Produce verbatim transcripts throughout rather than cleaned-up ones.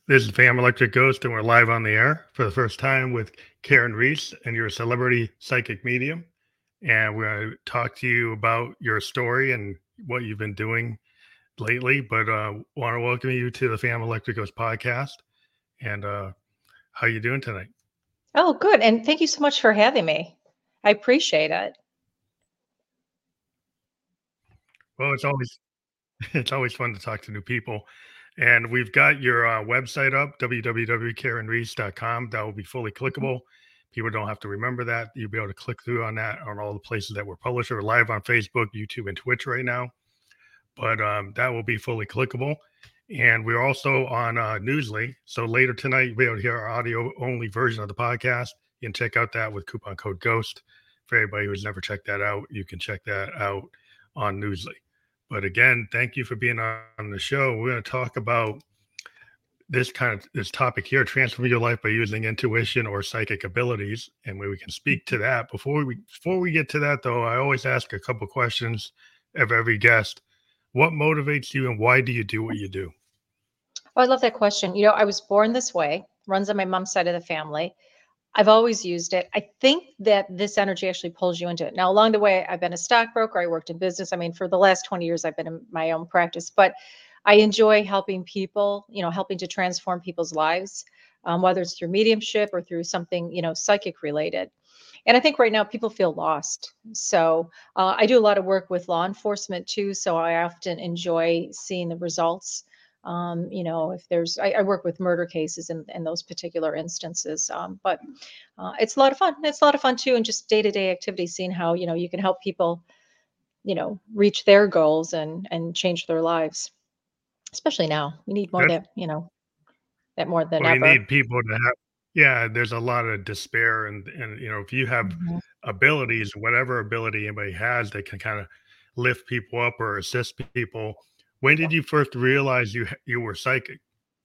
This is Pam Electric Ghost, and we're live on the air for the first time with Karen Reese, and you're a celebrity psychic medium. And we're going to talk to you about your story and what you've been doing lately. But uh, want to welcome you to the Pam Electric Ghost podcast. And uh, how you doing tonight? Oh, good. And thank you so much for having me. I appreciate it. Well, it's always it's always fun to talk to new people. And we've got your uh, website up, w w w dot karen reese dot com. That will be fully Mhm. clickable. People don't have to remember that. You'll be able to click through on that on all the places that we're published. We're live on Facebook, YouTube, and Twitch right now. But um, that will be fully clickable. And we're also on uh, Newsly. So later tonight, you'll be able to hear our audio only version of the podcast. You can check out that with coupon code GHOST. For everybody who's never checked that out, you can check that out on Newsly. But again, thank you for being on the show. We're going to talk about this kind of this topic here: transform your life by using intuition or psychic abilities, and where we can speak to that. Before we before we get to that, though, I always ask a couple questions of every guest. What motivates you, and why do you do what you do? Oh, I love that question. You know, I was born this way, runs on my mom's side of the family. I've always used it. I think that this energy actually pulls you into it. Now, along the way, I've been a stockbroker. I worked in business. I mean, for the last twenty years, I've been in my own practice, but I enjoy helping people, you know, helping to transform people's lives, um, whether it's through mediumship or through something, you know, psychic related. And I think right now people feel lost. So uh, I do a lot of work with law enforcement too. So I often enjoy seeing the results. Um, you know, if there's, I, I work with murder cases in, in those particular instances. Um, but uh, it's a lot of fun. It's a lot of fun too, and just day to day activities, seeing how you know you can help people, you know, reach their goals and and change their lives. Especially now, we need more That's that you know that more than well, you ever. need people to have. Yeah, there's a lot of despair, and and you know, if you have Mhm. abilities, whatever ability anybody has, they can kind of lift people up or assist people. When did you first realize you you were psychic?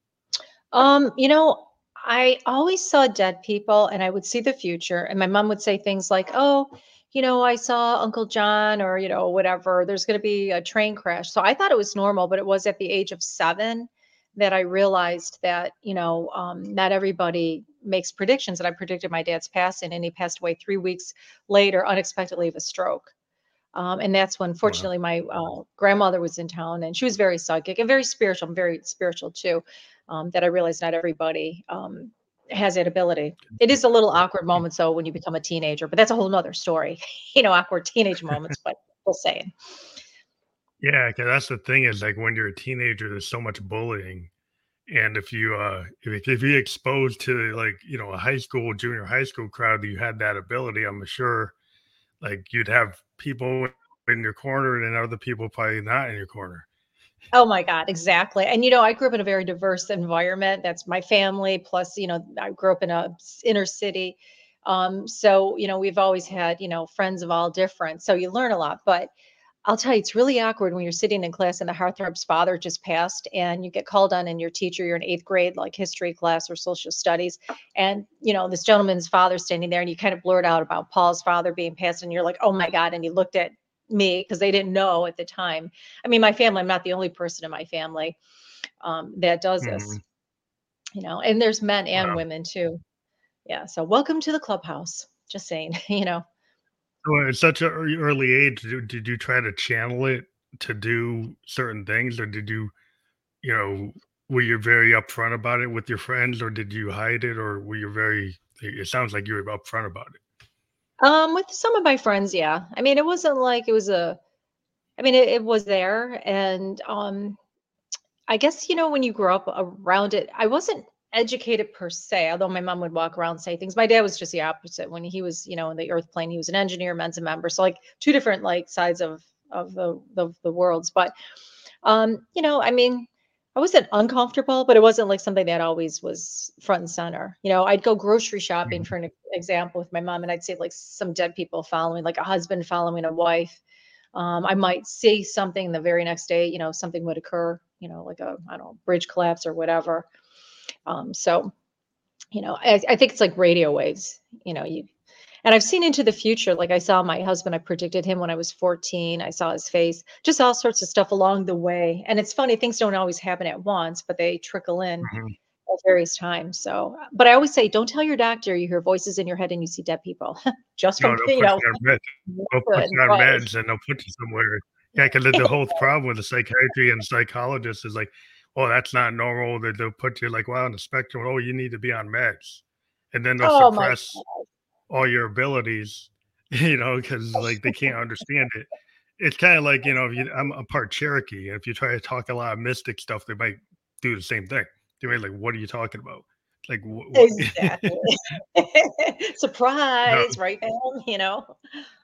Um, you know, I always saw dead people and I would see the future. And my mom would say things like, oh, you know, I saw Uncle John or, you know, whatever, there's going to be a train crash. So I thought it was normal, but it was at the age of seven that I realized that, you know, um, not everybody makes predictions. And I predicted my dad's passing and he passed away three weeks later, unexpectedly, of a stroke. Um, and that's when, Wow. fortunately, my uh, grandmother was in town, and she was very psychic and very spiritual. I'm very spiritual too. Um, that I realized not everybody um, has that ability. It is a little awkward moments though when you become a teenager, but that's a whole nother story. you know, awkward teenage moments. But just saying. Yeah, 'cause that's the thing is like when you're a teenager, there's so much bullying. And if you uh if, if you're exposed to like, you know, a high school, junior high school crowd, you had that ability, I'm sure like you'd have people in your corner and other people probably not in your corner. Oh my God, exactly. And you know, I grew up in a very diverse environment. That's my family. Plus, you know, I grew up in a s- inner city. Um, so, you know, we've always had, you know, friends of all different. So you learn a lot. But I'll tell you, it's really awkward when you're sitting in class and the heartthrob's father just passed and you get called on and your teacher, you're in eighth grade, like history class or social studies. And, you know, this gentleman's father standing there and you kind of blurt out about Paul's father being passed and you're like, oh my God. And he looked at me because they didn't know at the time. I mean, my family, I'm not the only person in my family um, that does Mhm. this, you know, and there's men and Wow. women too. Yeah. So welcome to the clubhouse. Just saying, you know. So at such an early age, did, did you try to channel it to do certain things, or did you, you know, were you very upfront about it with your friends, or did you hide it, or were you very? It sounds like you were upfront about it. Um, with some of my friends, yeah. I mean, it wasn't like it was a I mean, it, it was there. And um, I guess, you know, when you grow up around it, I wasn't educated per se, although my mom would walk around and say things. My dad was just the opposite. When he was, you know, in the earth plane, he was an engineer, Mensa member. So like two different like sides of of the the, the worlds. But um, you know, I mean, I wasn't uncomfortable, but it wasn't like something that always was front and center. You know, I'd go grocery shopping Mhm. for an e- example with my mom, and I'd see like some dead people following, like a husband following a wife. um, I might see something the very next day, you know, something would occur, you know, like a, I don't know, bridge collapse or whatever. Um, so, you know, I, I think it's like radio waves, you know, you, and I've seen into the future. Like I saw my husband, I predicted him when I was fourteen. I saw his face, just all sorts of stuff along the way. And it's funny, things don't always happen at once, but they trickle in. Mhm. at various times. So, but I always say, don't tell your doctor you hear voices in your head and you see dead people. Just No, from, they'll you put know, you on meds. They'll put good, you on right. meds and they'll put you somewhere. Yeah, 'cause the the whole problem with the psychiatry and psychologists is like, "Oh, that's not normal." They they'll put you like, well, on the spectrum, "Oh, you need to be on meds." And then they'll Oh my suppress all your abilities, you know, because like they can't understand it. It's kind of like, you know, if you, I'm a part Cherokee, and if you try to talk a lot of mystic stuff, they might do the same thing. They might like, what are you talking about? Like, what? what? Exactly. No, Surprise, right now, you know?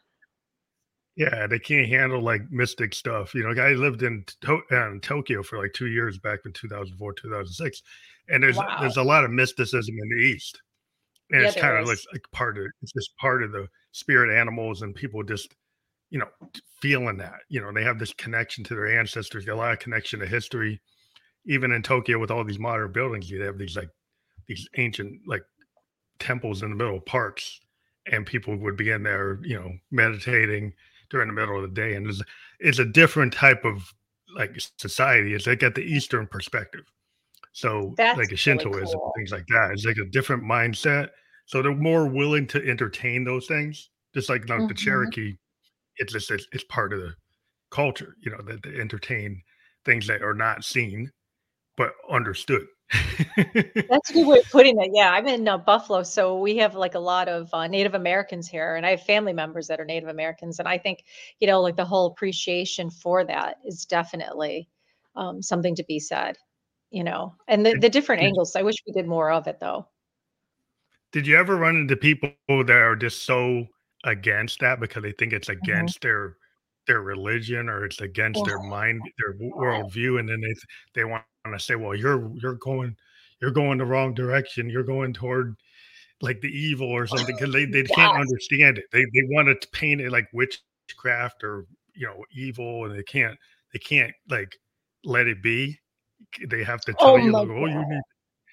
yeah, they can't handle like mystic stuff. You know, I lived in, to- uh, in Tokyo for like two years back in two thousand four, two thousand six, and there's Wow. there's a lot of mysticism in the East, and Yeah, it's there kind of like, is. like part of it's just part of the spirit animals, and people just you know feeling that you know they have this connection to their ancestors, a lot of connection to history. Even in Tokyo, with all these modern buildings, you have these like these ancient like temples in the middle of parks, and people would be in there, you know, meditating during the middle of the day. And it's, it's a different type of like society. It's like at the Eastern perspective. So That's like a really Shintoism, cool. things like that. It's like a different mindset. So they're more willing to entertain those things. Just like, like the Mhm. Cherokee, it's just it's, it's part of the culture, you know, that they entertain things that are not seen but understood. That's a good way of putting it. Yeah, I'm in uh, Buffalo, so we have like a lot of uh, Native Americans here, and I have family members that are Native Americans, and I think you know, like the whole appreciation for that is definitely um, something to be said. You know, and the did, the different did angles. I wish we did more of it, though. Did you ever run into people that are just so against that because they think it's Mhm. against their their religion or it's against their Oh, mind, their w- God. worldview, and then they they want to say, "Well, you're you're going you're going the wrong direction. You're going toward like the evil or something," because they, they can't Yes. understand it. They they want to paint it like witchcraft or you know evil, and they can't they can't like let it be. They have to tell Oh you my like, "Oh, you God. need."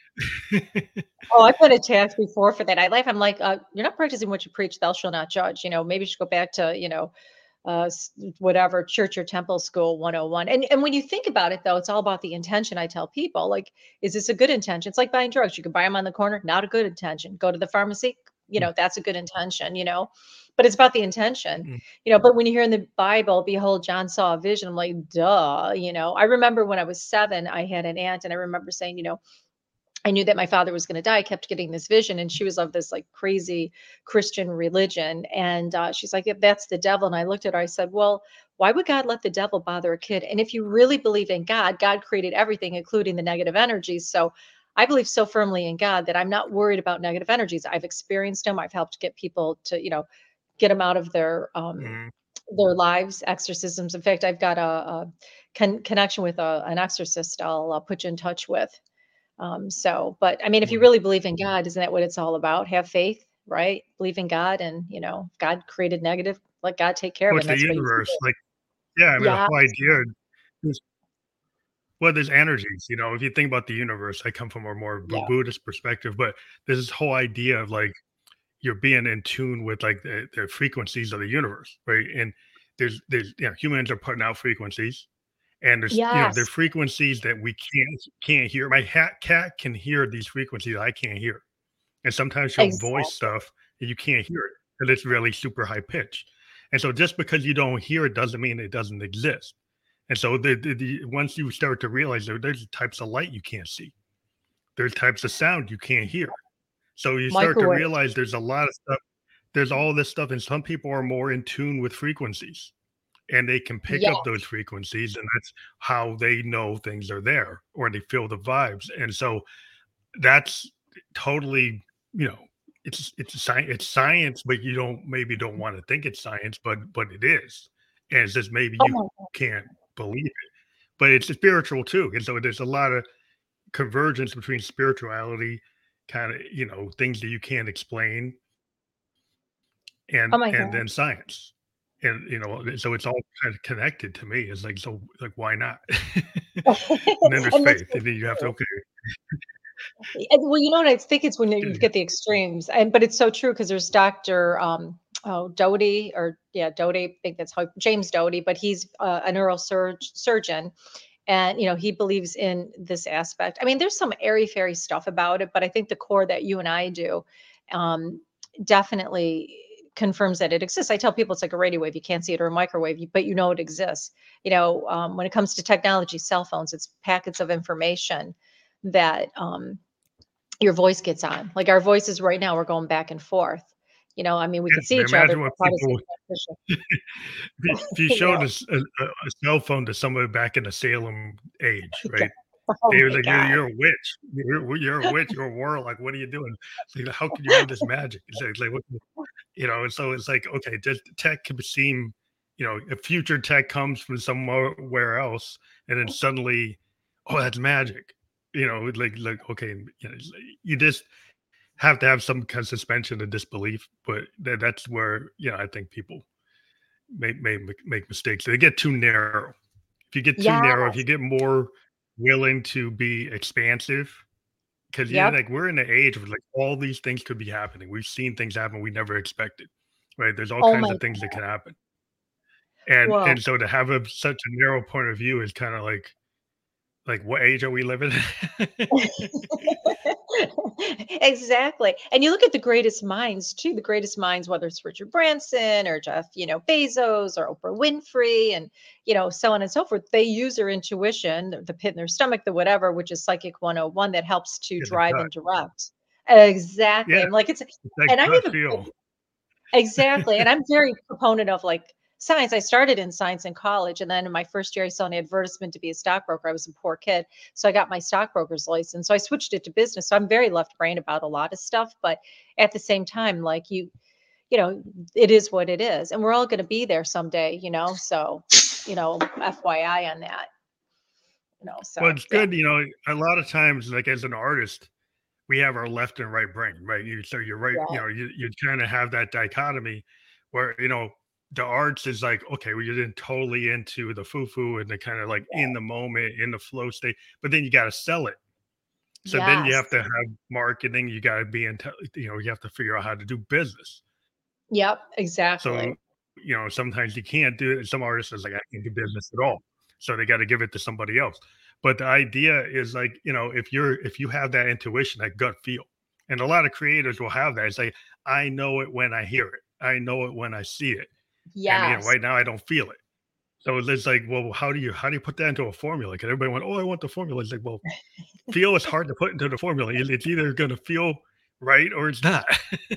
Oh, I've been attacked before for that. I laugh. I'm like, uh, you're not practicing what you preach. Thou shalt not judge. You know, maybe you should go back to, you know, uh, s- whatever church or temple school one oh one. And and when you think about it, though, it's all about the intention. I tell people, like, is this a good intention? It's like buying drugs. You can buy them on the corner, not a good intention. Go to the pharmacy, you know, that's a good intention. You know, but it's about the intention. You know, but when you hear in the Bible, behold, John saw a vision. I'm like, duh. You know, I remember when I was seven, I had an aunt, and I remember saying, you know I knew that my father was going to die. I kept getting this vision, and she was of this like crazy Christian religion. And uh, she's like, "If that's the devil." And I looked at her. I said, "Well, why would God let the devil bother a kid? And if you really believe in God, God created everything, including the negative energies. So I believe so firmly in God that I'm not worried about negative energies. I've experienced them. I've helped get people to, you know, get them out of their um, Mhm. their lives, exorcisms. In fact, I've got a, a con- connection with a, an exorcist. I'll uh, put you in touch with. Um, so, but I mean, if you Mhm. really believe in God, isn't that what it's all about? Have faith, right? Believe in God, and you know, God created negative. Let God take care of Well, it. it's And the that's what He did. universe. Like, yeah, I mean, the Yeah. whole idea is well, there's energies, you know, if you think about the universe, I come from a more Bu- Yeah. Buddhist perspective, but there's this whole idea of like you're being in tune with like the, the frequencies of the universe, right? And there's there's you know humans are putting out frequencies, and there's you know Yes. there's frequencies that we can't can't hear. My hat cat can hear these frequencies I can't hear, and sometimes she'll voice Exactly. stuff and you can't hear it because it's really super high pitch. And so just because you don't hear it doesn't mean it doesn't exist. And so the, the, the once you start to realize there, there's types of light you can't see, there's types of sound you can't hear. So you start to Microwave. realize there's a lot of stuff. There's all this stuff, and some people are more in tune with frequencies, and they can pick Yeah. up those frequencies, and that's how they know things are there, or they feel the vibes. And so that's totally, you know, it's it's science, it's science, but you don't maybe don't want to think it's science, but but it is. And it's just maybe Oh you my God. can't believe it. But it's spiritual too. And so there's a lot of convergence between spirituality, kind of, you know, things that you can't explain and Oh my and God. then science. And you know, so it's all kind of connected to me. It's like so like why not? And then there's And that's faith. And then you have to okay. And, well, you know what I think it's when you Yeah. get the extremes, and but it's so true because there's Doctor um, oh Doty or yeah Doty, I think that's how James Doty, but he's uh, a neurosurgeon, And, you know, he believes in this aspect. I mean, there's some airy fairy stuff about it, but I think the core that you and I do um, definitely confirms that it exists. I tell people it's like a radio wave. You can't see it, or a microwave, but you know it exists. You know, um, when it comes to technology, cell phones, it's packets of information that um, your voice gets on. Like our voices right now, we're going back and forth. You know, I mean, we could see Yeah, each other, imagine but what how does it people transition? if if you You showed know, us a, a, a cell phone to somebody back in the Salem age, yeah. right? Oh They were my like, "You're God. you're a witch. You're you're a witch. You're a warlock. What are you doing? Like, how can you have this magic?" It's like, it's like what, you know. And so it's like, okay, just tech can seem, you know, if future tech comes from somewhere else, and then suddenly, oh, that's magic. You know, like like okay, you know, it's like- you just have to have some kind of suspension of disbelief. But that, that's where you know I think people make make make mistakes. They get too narrow. If you get too narrow, if you Yes. get more willing to be expansive, because you Yep. like we're in the age where like all these things could be happening. We've seen things happen we never expected. Right? There's all Oh kinds my of things that God. can happen. And Well, and so to have a such a narrow point of view is kind of like like what age are we living in? exactly. And you look at the greatest minds too, the greatest minds, whether it's Richard Branson or Jeff, you know, Bezos or Oprah Winfrey and, you know, so on and so forth. They use their intuition, the the pit in their stomach, the whatever, which is psychic one oh one that helps to Yeah, the drive gut. and direct. Exactly. Yeah, I'm like, it's, it's that and I gut have a feel. exactly, and I'm very proponent of, like, science. I started in science in college, and then in my first year, I saw an advertisement to be a stockbroker. I was a poor kid, so I got my stockbroker's license. So I switched it to business. So I'm very left brain about a lot of stuff, but at the same time, like, you you know, it is what it is, and we're all gonna be there someday, you know? So, you know, F Y I on that, you know, Well, so it's yeah. good, you know. A lot of times, like as an artist, we have our left and right brain, right? You so you're right, you Yeah. know, you you kind of have that dichotomy where you know the arts is like, okay, well, you're then totally into the foo-foo and the kind of like in the moment, in the flow state, but then you got to sell it. So then you Yes. have to have marketing, you got to be in, you know, you have to figure out how to do business. Yep, So, exactly. you know, sometimes you can't do it. Some artists is like, I can't do business at all. So they got to give it to somebody else. But the idea is like, you know, if you're if you have that intuition, that gut feel, and a lot of creators will have that. It's like, I know it when I hear it. I know it when I see it. And you know, Yes. right now I don't feel it. So it's like, well, how do you how do you put that into a formula? Because everybody went, oh, I want the formula. It's like, well, feel is hard to put into the formula. It's it's either gonna feel right or it's not.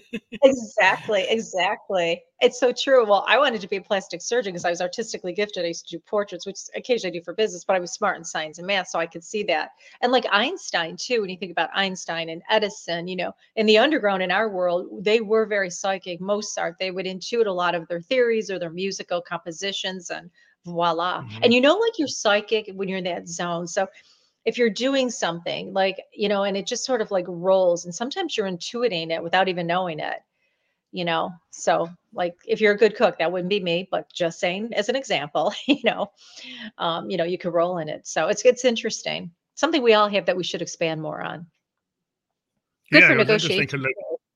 Exactly, exactly. It's so true. Well, I wanted to be a plastic surgeon because I was artistically gifted. I used to do portraits, which occasionally I do for business, but I was smart in science and math, so I could see that. And like Einstein too, when you think about Einstein and Edison, you know, in the underground in our world, they were very psychic. Mozart, they would intuit a lot of their theories or their musical compositions, and voila. And Mhm. you know, like you're psychic when you're in that zone. So if you're doing something like, you know, and it just sort of like rolls, and sometimes you're intuiting it without even knowing it, you know? So, like, if you're a good cook, that wouldn't be me, but just saying as an example, you know, um, you know, you could roll in it. So it's it's interesting. Something we all have that we should expand more on. Good Yeah, for it was interesting negotiation. because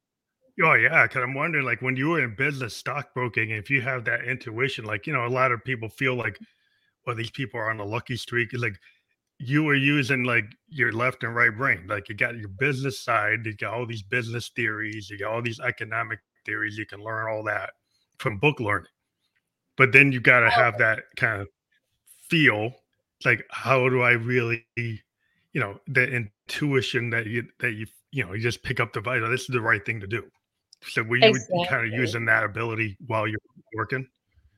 oh yeah, because I'm wondering, like, when you were in business, stockbroking, if you have that intuition, like, you know, a lot of people feel like, well, these people are on a lucky streak. It's like you were using like your left and right brain. Like you got your business side, you got all these business theories, you got all these economic theories. You can learn all that from book learning. But then you got to have that kind of feel, like, how do I really, you know, the intuition that you that you you know, you just pick up the vital. This is the right thing to do. So were you kind of Exactly. using that ability while you're working?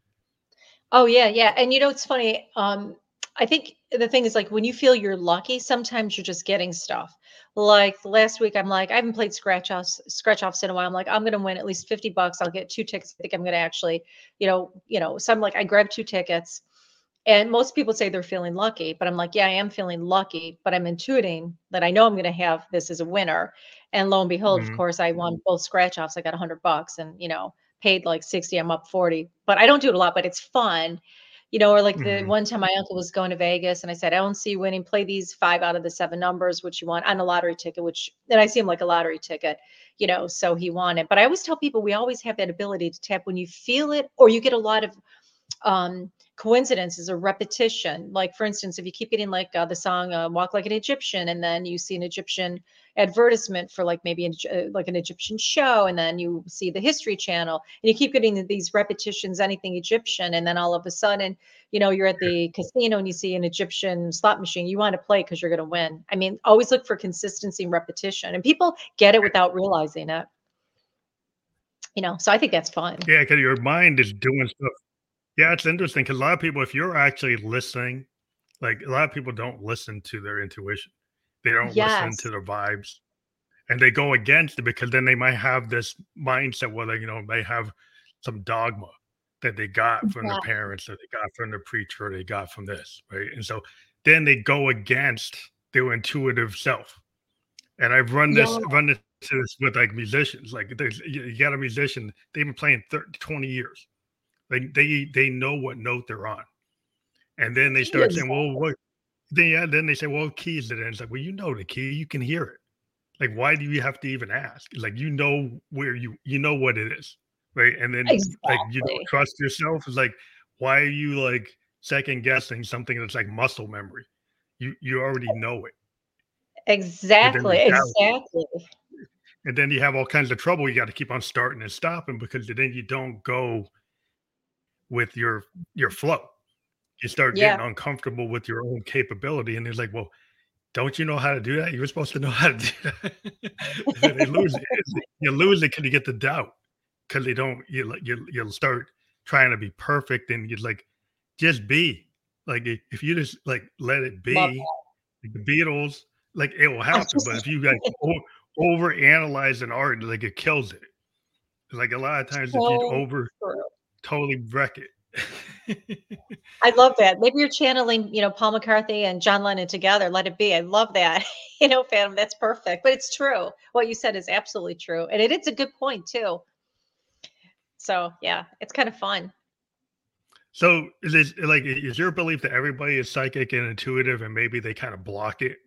Oh, yeah, yeah, and you know, it's funny, um, I think the thing is, like, when you feel you're lucky, sometimes you're just getting stuff. Like, last week, I'm like, I haven't played scratch offs scratch offs in a while. I'm like, I'm gonna win at least fifty bucks. I'll get two tickets. I think I'm gonna actually, you know you know, so I'm like, I grabbed two tickets, and most people say they're feeling lucky, but I'm like, yeah, I am feeling lucky, but I'm intuiting that I know I'm gonna have this as a winner, and lo and behold, of Mhm, course, I won both scratch offs. I got a hundred bucks and, you know, paid like sixty, I'm up forty, but I don't do it a lot, but it's fun. You know, or like the mhm, one time my uncle was going to Vegas and I said, I don't see you winning, play these five out of the seven numbers, which you want on a lottery ticket, which then I see him like a lottery ticket, you know, so he won it. But I always tell people we always have that ability to tap when you feel it, or you get a lot of um coincidences or repetition. Like, for instance, if you keep getting like uh, the song uh, Walk Like an Egyptian, and then you see an Egyptian advertisement for like maybe an, uh, like an Egyptian show, and then you see the History Channel, and you keep getting these repetitions, anything Egyptian, and then all of a sudden, you know, you're at the casino and you see an Egyptian slot machine, you want to play because you're going to win. I mean, always look for consistency and repetition, and people get it without realizing it. You know, so I think that's fun. Yeah, because your mind is doing stuff. Yeah, it's interesting because a lot of people, if you're actually listening, like a lot of people don't listen to their intuition. They don't listen to Yes, their vibes, and they go against it because then they might have this mindset where they, you know, they have some dogma that they got from their exactly. parents, that they got from their preacher, or they got from this, right? And so then they go against their intuitive self. And I've run Yeah, this run this this with like musicians. Like there's you, you got a musician, they've been playing thirty, twenty years. Like they they know what note they're on. And then they start saying, well, exactly. what then yeah, then they say, well, what key is it in? It's like, well, you know the key, you can hear it. Like, why do you have to even ask? Like, you know where you you know what it is, right? And then like you don't Exactly. trust yourself. It's like, why are you like second guessing something that's like muscle memory? You you already know it. And then Exactly. the doubt, Exactly. and then you have all kinds of trouble. You got to keep on starting and stopping because then you don't go with your your flow. You start Yeah. getting uncomfortable with your own capability, and it's like, well, don't you know how to do that? You were supposed to know how to do that. And then they lose it. You lose it because you get the doubt because they don't. You you you'll start trying to be perfect, and you're like, just be. Like if if you just like let it Love be, that. like the Beatles, like it will I'm happen. But if just you like o- over analyze an art, like it kills it. Like a lot of times, if you so over true. totally wreck it. I love that. Maybe you're channeling, you know, Paul McCartney and John Lennon together. Let it be. I love that. You know, Phantom, that's perfect. But it's true. What you said is absolutely true. And it is a good point too. So yeah, it's kind of fun. So is this like is your belief that everybody is psychic and intuitive and maybe they kind of block it?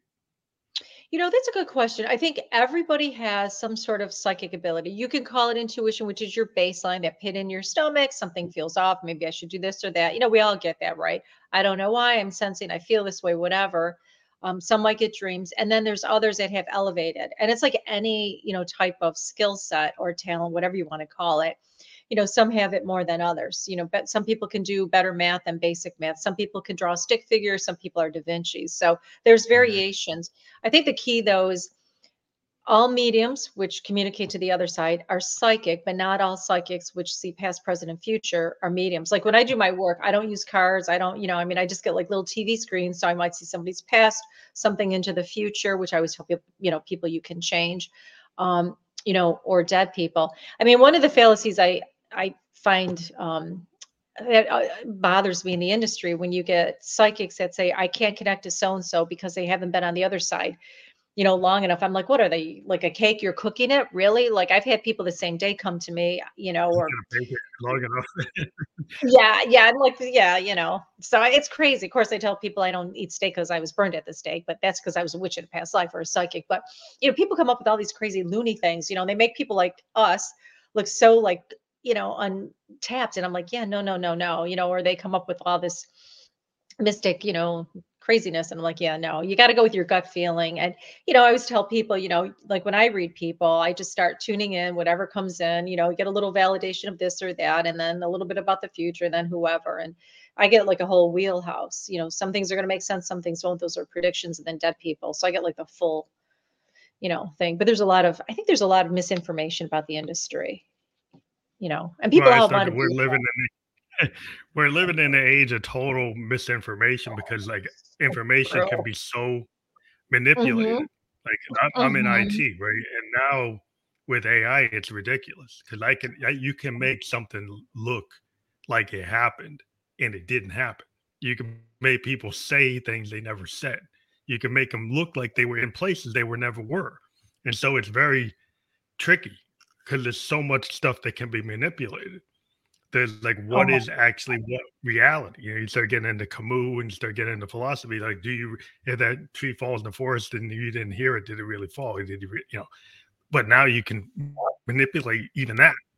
You know, that's a good question. I think everybody has some sort of psychic ability. You can call it intuition, which is your baseline, that pit in your stomach. Something feels off. Maybe I should do this or that. You know, we all get that, right? I don't know why I'm sensing, I feel this way, whatever. Um, some might get dreams. And then there's others that have elevated. And it's like any, you know, type of skill set or talent, whatever you want to call it. You know, some have it more than others. You know, but some people can do better math than basic math. Some people can draw stick figures. Some people are Da Vinci. So there's Mhm. variations. I think the key though is all mediums, which communicate to the other side, are psychic, but not all psychics, which see past, present, and future, are mediums. Like when I do my work, I don't use cards. I don't, you know, I mean, I just get like little T V screens. So I might see somebody's past, something into the future, which I always tell people, you know, people you can change, um, you know, or dead people. I mean, one of the fallacies I, I find, um, that uh, bothers me in the industry when you get psychics that say, I can't connect to so and so because they haven't been on the other side, you know, long enough. I'm like, what are they, like a cake? You're cooking it? Really? Like I've had people the same day come to me, you know, Just or gonna bake it long enough. yeah, yeah. I'm like, yeah, you know. So I- it's crazy. Of course, I tell people I don't eat steak because I was burned at the stake, but that's because I was a witch in a past life or a psychic. But you know, people come up with all these crazy loony things, you know, and they make people like us look so like, you know, untapped. And I'm like, yeah, no, no, no, no, you know, or they come up with all this mystic, you know, craziness. And I'm like, yeah, no, you got to go with your gut feeling. And, you know, I always tell people, you know, like when I read people, I just start tuning in, whatever comes in, you know, get a little validation of this or that, and then a little bit about the future, and then whoever. And I get like a whole wheelhouse. You know, some things are going to make sense, some things won't. Those are predictions, and then dead people. So I get like the full, you know, thing. But there's a lot of, I think there's a lot of misinformation about the industry, you know, and Well, people I all start want to to we're be. living in the we're living in the age of total misinformation because like information True. can be so Mm-hmm. manipulated. Like I'm, I'm in Mm-hmm. I T, right? And now with A I, it's ridiculous because I can I, you can make something look like it happened and it didn't happen. You can make people say things they never said. You can make them look like they were in places they were never were, and so it's very tricky because there's so much stuff that can be manipulated. There's like Oh what my. is actually what reality. You know, you start getting into Camus and you start getting into philosophy. Like, do you if that tree falls in the forest and you didn't hear it, did it really fall? Did you, re- you know? But now you can manipulate even that.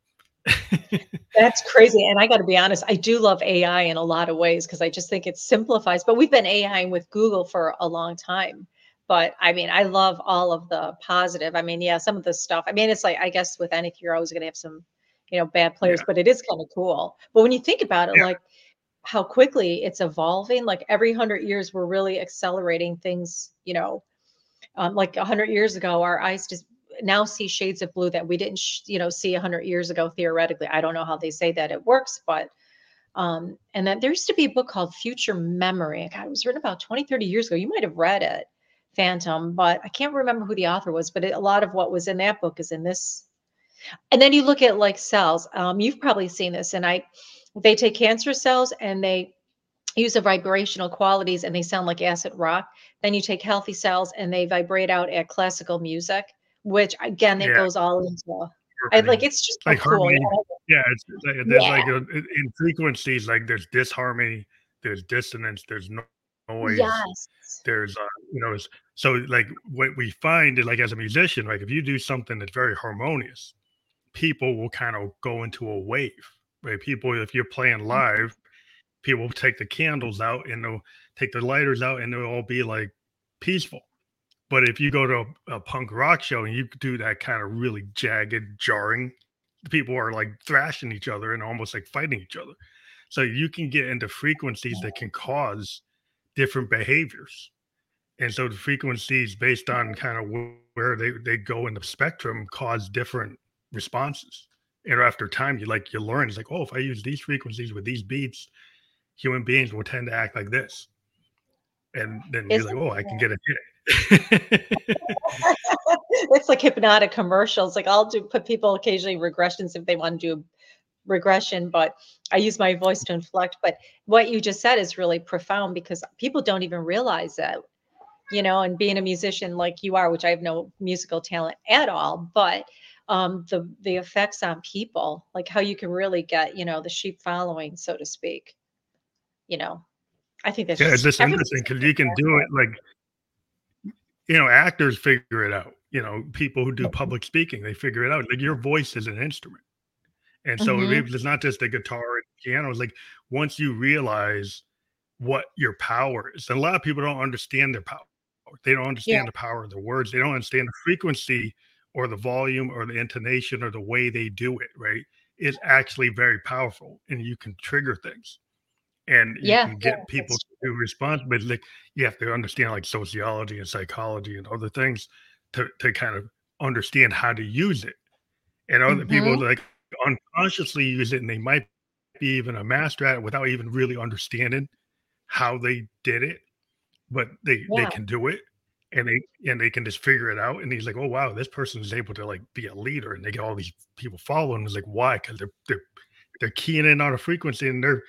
That's crazy, and I gotta be honest, I do love A I in a lot of ways because I just think it simplifies, but we've been AIing with Google for a long time. But, I mean, I love all of the positive. I mean, yeah, some of the stuff I mean, it's like, I guess with anything, you're always gonna have some, you know, bad players, Yeah, but it is kinda cool. But when you think about it, yeah, like, how quickly it's evolving, like, every one hundred years, we're really accelerating things, you know, um, like one hundred years ago, our eyes just now see shades of blue that we didn't, sh- you know, see one hundred years ago. Theoretically, I don't know how they say that it works, but um, and then there used to be a book called Future Memory. God, it was written about twenty, thirty years ago. You might have read it, Phantom, but I can't remember who the author was. But it, a lot of what was in that book is in this. And then you look at like cells. Um, you've probably seen this, and I, they take cancer cells and they use the vibrational qualities and they sound like acid rock. Then you take healthy cells and they vibrate out at classical music, which again, it yeah. goes all into I like Harmony. it's just so Like cool. harmony. Yeah. Yeah, it's it's like there's Yeah. like a in in frequencies, like there's disharmony, there's dissonance, there's no noise, Yes. there's, uh, you know, it's so, like, what we find is, like, as a musician, like, if you do something that's very harmonious, people will kind of go into a wave, right? People, if you're playing Mhm. live, people will take the candles out and they'll take the lighters out and they'll all be, like, peaceful. But if you go to a, a punk rock show and you do that kind of really jagged, jarring, people are like thrashing each other and almost like fighting each other. So you can get into frequencies that can cause different behaviors. And so the frequencies based on kind of wh- where they, they go in the spectrum cause different responses. And after time, you like you learn it's like, oh, if I use these frequencies with these beats, human beings will tend to act like this. And then you're like, Isn't oh, I can get a hit. it's like hypnotic commercials. Like I'll do put people occasionally regressions if they want to do regression, but I use my voice to inflect. But what you just said is really profound because people don't even realize that, you know, and being a musician like you are, which I have no musical talent at all, but um the the effects on people, like how you can really get, you know, the sheep following, so to speak, you know. I think that's Yeah, it's just just interesting everything's because you can do it like, you know, actors figure it out. You know, people who do public speaking, they figure it out. Like your voice is an instrument. And so Mhm. maybe it's not just the guitar and piano. It's like once you realize what your power is, and a lot of people don't understand their power. They don't Yeah. understand the power of the words. They don't understand the frequency or the volume or the intonation or the way they do it, right? It's actually very powerful and you can trigger things and you Yeah, can yeah, get people that's to respond, but like you have to understand like sociology and psychology and other things to to kind of understand how to use it. And other people mhm. like unconsciously use it, and they might be even a master at it without even really understanding how they did it, but they they Yeah. can do it and they and they can just figure it out. And he's like, oh wow, this person is able to like be a leader, and they get all these people following. It's like why? Because they're they're they're keying in on a frequency, and they're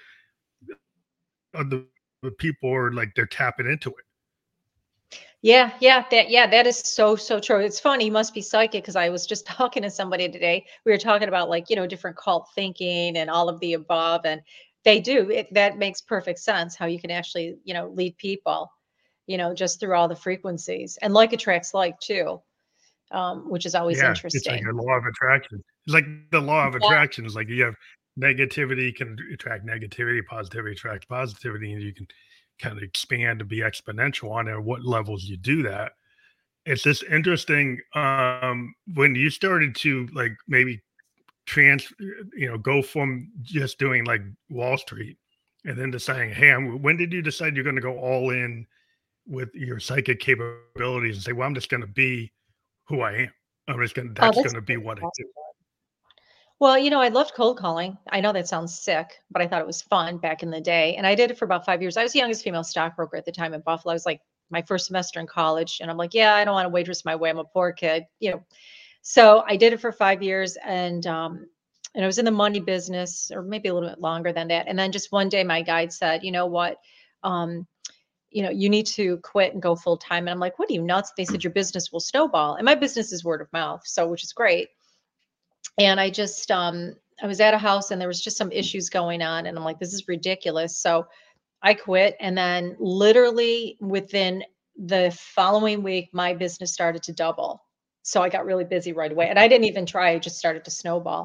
uh, the, the people are like they're tapping into it. Yeah, yeah, that yeah, that is so, so true. It's funny, you must be psychic because I was just talking to somebody today. We were talking about like, you know, different cult thinking and all of the above. And they do it that makes perfect sense how you can actually, you know, lead people, you know, just through all the frequencies. And like attracts like too, um, which is always Yeah, it's like interesting. a law of attraction. It's like the law of Yeah. attraction is like you have negativity can attract negativity, positivity attracts positivity, and you can kind of expand to be exponential on it. What levels you do that. It's just interesting um, when you started to like maybe trans, you know, go from just doing like Wall Street and then deciding, hey, I'm, when did you decide you're going to go all in with your psychic capabilities and say, well, I'm just going to be who I am. I'm just going to, Oh, that's that's going to be great. what I Awesome. do. Well, you know, I loved cold calling. I know that sounds sick, but I thought it was fun back in the day. And I did it for about five years. I was the youngest female stockbroker at the time in Buffalo. I was like my first semester in college. And I'm like, yeah, I don't want to waitress my way. I'm a poor kid, you know. So I did it for five years and um and I was in the money business or maybe a little bit longer than that. And then just one day my guide said, you know what? Um, you know, you need to quit and go full time. And I'm like, what are you nuts? They said your business will snowball. And my business is word of mouth, so which is great. And I just um I was at a house and there was just some issues going on and I'm like this is ridiculous. So I quit and then literally within the following week my business started to double. So I got really busy right away and I didn't even try, it just started to snowball.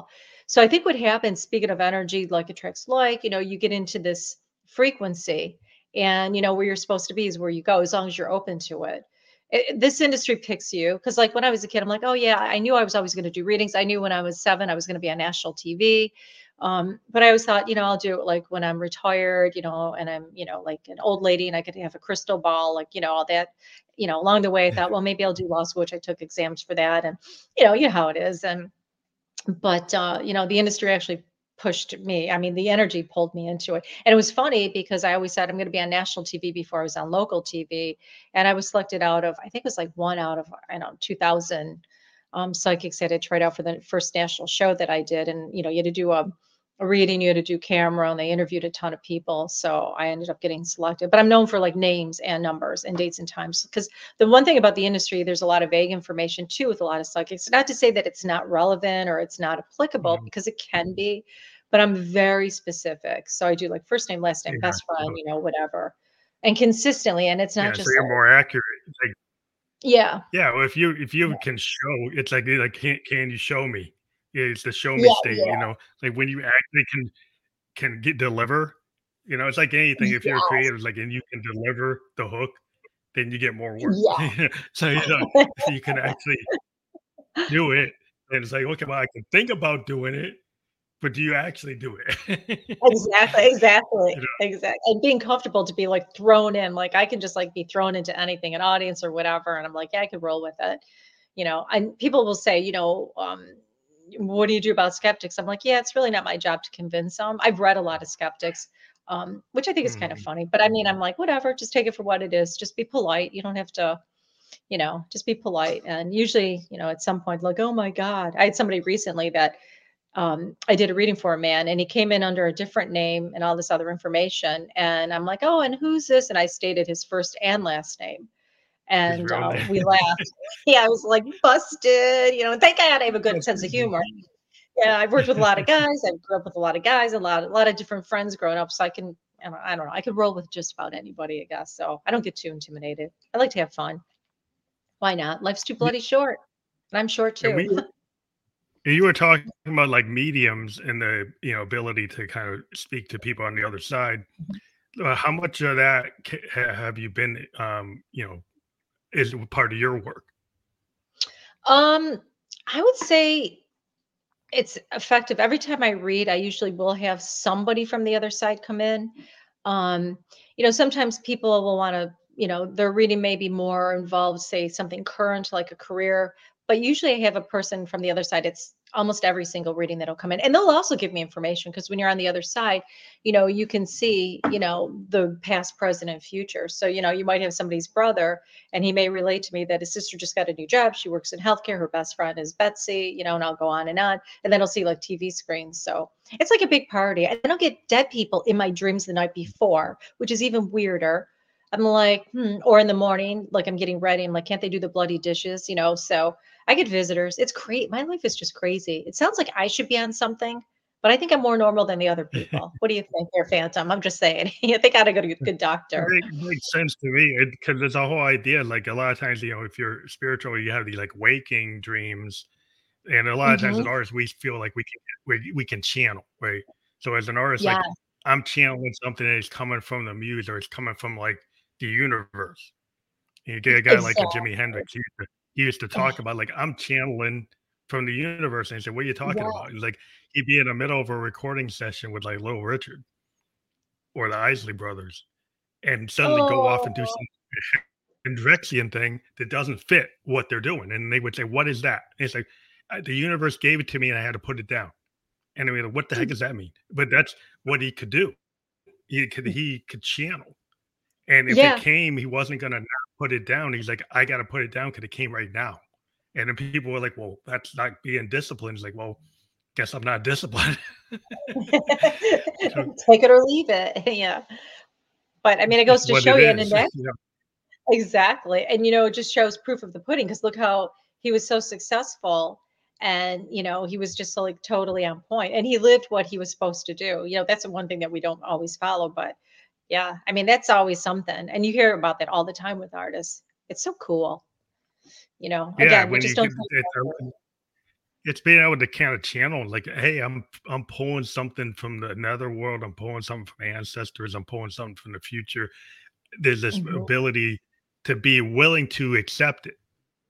So I think what happens, speaking of energy, like attracts like, you know, you get into this frequency and, you know, where you're supposed to be is where you go as long as you're open to it. It- this industry picks you because, like, when I was a kid, I'm like, oh, yeah, I knew I was always going to do readings. I knew when I was seven, I was going to be on national T V. Um, but I always thought, you know, I'll do it like when I'm retired, you know, and I'm, you know, like an old lady and I could have a crystal ball, like, you know, all that, you know, along the way, I thought, well, maybe I'll do law school, which I took exams for that. And, you know, you know how it is. And, but, uh, you know, the industry actually pushed me. I mean, the energy pulled me into it. And it was funny because I always said I'm going to be on national T V before I was on local T V. And I was selected out of, I think it was like one out of, I don't know, two thousand um, psychics that had tried out for the first national show that I did. And, you know, you had to do a, a reading, you had to do camera, and they interviewed a ton of people. So I ended up getting selected. But I'm known for like names and numbers and dates and times because the one thing about the industry, there's a lot of vague information too with a lot of psychics. Not to say that it's not relevant or it's not applicable Mhm. because it can be, but I'm very specific. So I do like first name, last name, Yeah. best friend, So, you know, whatever. And consistently. And it's not yeah. So just you're like, more accurate. It's like, yeah, yeah. Well, if you if yeah, you can show, it's like like can can you show me? Yeah, it's the show me yeah, state. You know, like when you actually can can get deliver. You know, it's like anything. If you're a yeah, creative, like and you can deliver the hook, then you get more work. yeah. So you know, if you can actually do it, and it's like, okay, well, I can think about doing it, but do you actually do it? Exactly, exactly, You know? exactly, and being comfortable to be, like, thrown in, like, I can just, like, be thrown into anything, an audience or whatever, and I'm like, "Yeah, I could roll with it," you know, and people will say, you know, um, "What do you do about skeptics?" I'm like, "Yeah, it's really not my job to convince them." I've read a lot of skeptics, um, which I think is kind of Mhm. funny, but I mean, I'm like, "Whatever, just take it for what it is, just be polite, you don't have to, you know, just be polite," and usually, you know, at some point, like, "Oh my god." I had somebody recently that um, I did a reading for a man and he came in under a different name and all this other information. And I'm like, oh, and who's this? And I stated his first and last name. His And real uh, name. we laughed. Yeah, I was like, busted, you know, and thank God I have a good That's sense of pretty humor. good. Yeah, I've worked with a lot of guys. I grew up with a lot of guys, a lot, a lot of different friends growing up. So I can, I don't, I don't know, I could roll with just about anybody, I guess. So I don't get too intimidated. I like to have fun. Why not? Life's too Yeah, bloody short. And I'm short and too. we were you were talking about, like, mediums and the, you know, ability to kind of speak to people on the other side. Uh, how much of that ca ha have you been, um, you know, is part of your work? um, I would say it's effective. Every time I read, I usually will have somebody from the other side come in. Um, you know, sometimes people will want to, you know, their reading may be more involved, say something current like a career, but usually I have a person from the other side. It's almost every single reading that'll come in. And they'll also give me information because when you're on the other side, you know, you can see, you know, the past, present, and future. So, you know, you might have somebody's brother and he may relate to me that his sister just got a new job. She works in healthcare. Her best friend is Betsy, you know, and I'll go on and on. And then I'll see like T V screens. So it's like a big party. I don't get dead people in my dreams the night before, which is even weirder. I'm like, hmm, or in the morning, like I'm getting ready. I'm like, can't they do the bloody dishes? You know, so I get visitors. It's great. My life is just crazy. It sounds like I should be on something, but I think I'm more normal than the other people. What do you think there, Phantom? I'm just saying. I think I gotta go to a good It doctor. make makes sense to me because there's a whole idea, like, a lot of times, you know, if you're spiritual, you have these, like, waking dreams, and a lot of times as Hmm. artists, we feel like we can we we can channel, right? So as an artist, Yeah. like, I'm channeling something that is coming from the muse or it's coming from, like, the universe. You get a guy like a Exactly. Jimi Hendrix, he used to he used to talk about, like, "I'm channeling from the universe," and I said, "What are you talking Yeah. about?" He's like, he'd be in the middle of a recording session with, like, Little Richard or the Isley Brothers and suddenly go off and do Oh, some Hendrixian thing that doesn't fit what they're doing, and they would say, "What is that?" And it's like, "Uh, the universe gave it to me, and I had to put it down." And I mean, what the heck does that mean? But that's what he could do. He could he could channel, and if it yeah. came, he wasn't gonna not put it down. He's like, "I gotta put it down because it came right now." And then people were like, "Well, that's not being disciplined." It's like, "Well, guess I'm not disciplined." So, Take it or leave it. Yeah. But I mean, it goes it's to what show it you, and is, in that you know? exactly. And, you know, it just shows proof of the pudding because look how he was so successful and, you know, he was just so like totally on point and he lived what he was supposed to do. You know, that's the one thing that we don't always follow. But yeah, I mean, that's always something. And you hear about that all the time with artists. It's so cool. You know, Yeah, again, we when just you don't get take it's it. it's being able to kind of channel like, hey, I'm I'm pulling something from the nether world, I'm pulling something from ancestors, I'm pulling something from the future. There's this Mhm. ability to be willing to accept it.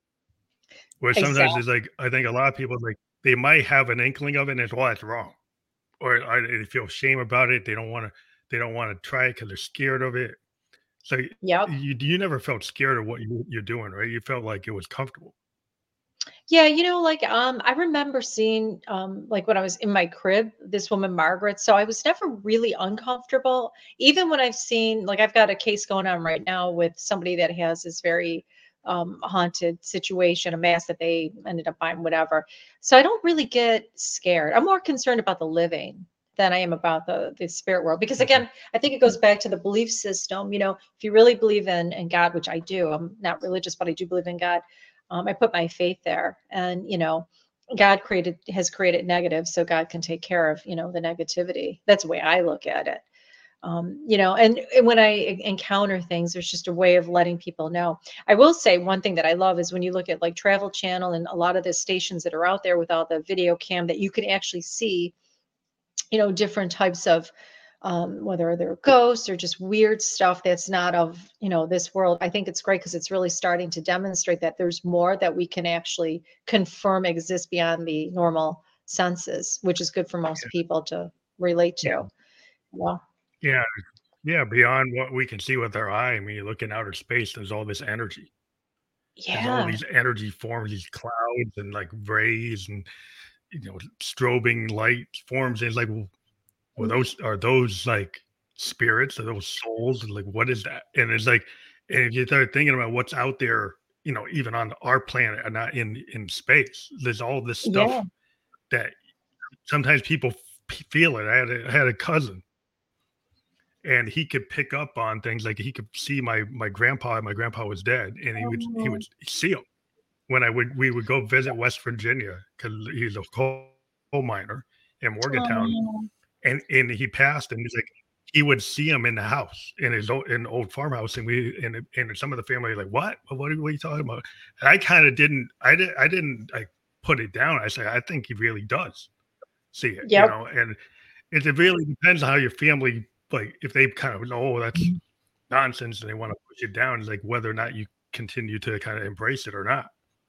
Where sometimes Exactly. it's like, I think a lot of people like they might have an inkling of it and it's well, it's wrong. Or I, they feel shame about it. They don't want to they don't want to try it because they're scared of it. So Yep. you you never felt scared of what you, you're doing, right? You felt like it was comfortable. Yeah, you know, like, um, I remember seeing, um, like when I was in my crib, this woman, Margaret. So I was never really uncomfortable. Even when I've seen, like, I've got a case going on right now with somebody that has this very um, haunted situation, a mask that they ended up buying, whatever. So I don't really get scared. I'm more concerned about the living than I am about the the spirit world. Because Mhm. again, I think it goes back to the belief system. You know, if you really believe in in God, which I do, I'm not religious, but I do believe in God. um, I put my faith there, and you know, God created has created negative, so God can take care of you know the negativity. That's the way I look at it. Um, you know, and, and when I e- encounter things, there's just a way of letting people know. I will say one thing that I love is when you look at like Travel Channel and a lot of the stations that are out there with all the video cam that you can actually see you know, different types of um, whether they're ghosts or just weird stuff that's not of, you know, this world. I think it's great because it's really starting to demonstrate that there's more that we can actually confirm exists beyond the normal senses, which is good for most people to relate to. Well, Yeah, yeah, beyond what we can see with our eye. I mean, you look in outer space, there's all this energy. There's all yeah. these energy forms, these clouds and like rays and you know strobing light forms. And it's like, well, well, Mm, those are those like spirits, are those souls? And like, what is that? And it's like, and if you start thinking about what's out there, you know, even on our planet and not in in space, there's all this yeah. stuff that sometimes people f- feel it. I had a, I had a cousin and he could pick up on things like he could see my my grandpa. My grandpa was dead, and he would he would Um, see him when I would we would go visit West Virginia because he's a coal coal miner in Morgantown, um, and and he passed, and he's like he would see him in the house in his old in the old farmhouse, and we and and some of the family were like, what what are, what are you talking about? And I kind of didn't I did I didn't like put it down. I said I think he really does see it, you yep. know, and it, it really depends on how your family like if they kind of know, oh, that's nonsense and they want to push it down. It's like whether or not you continue to kind of embrace it or not.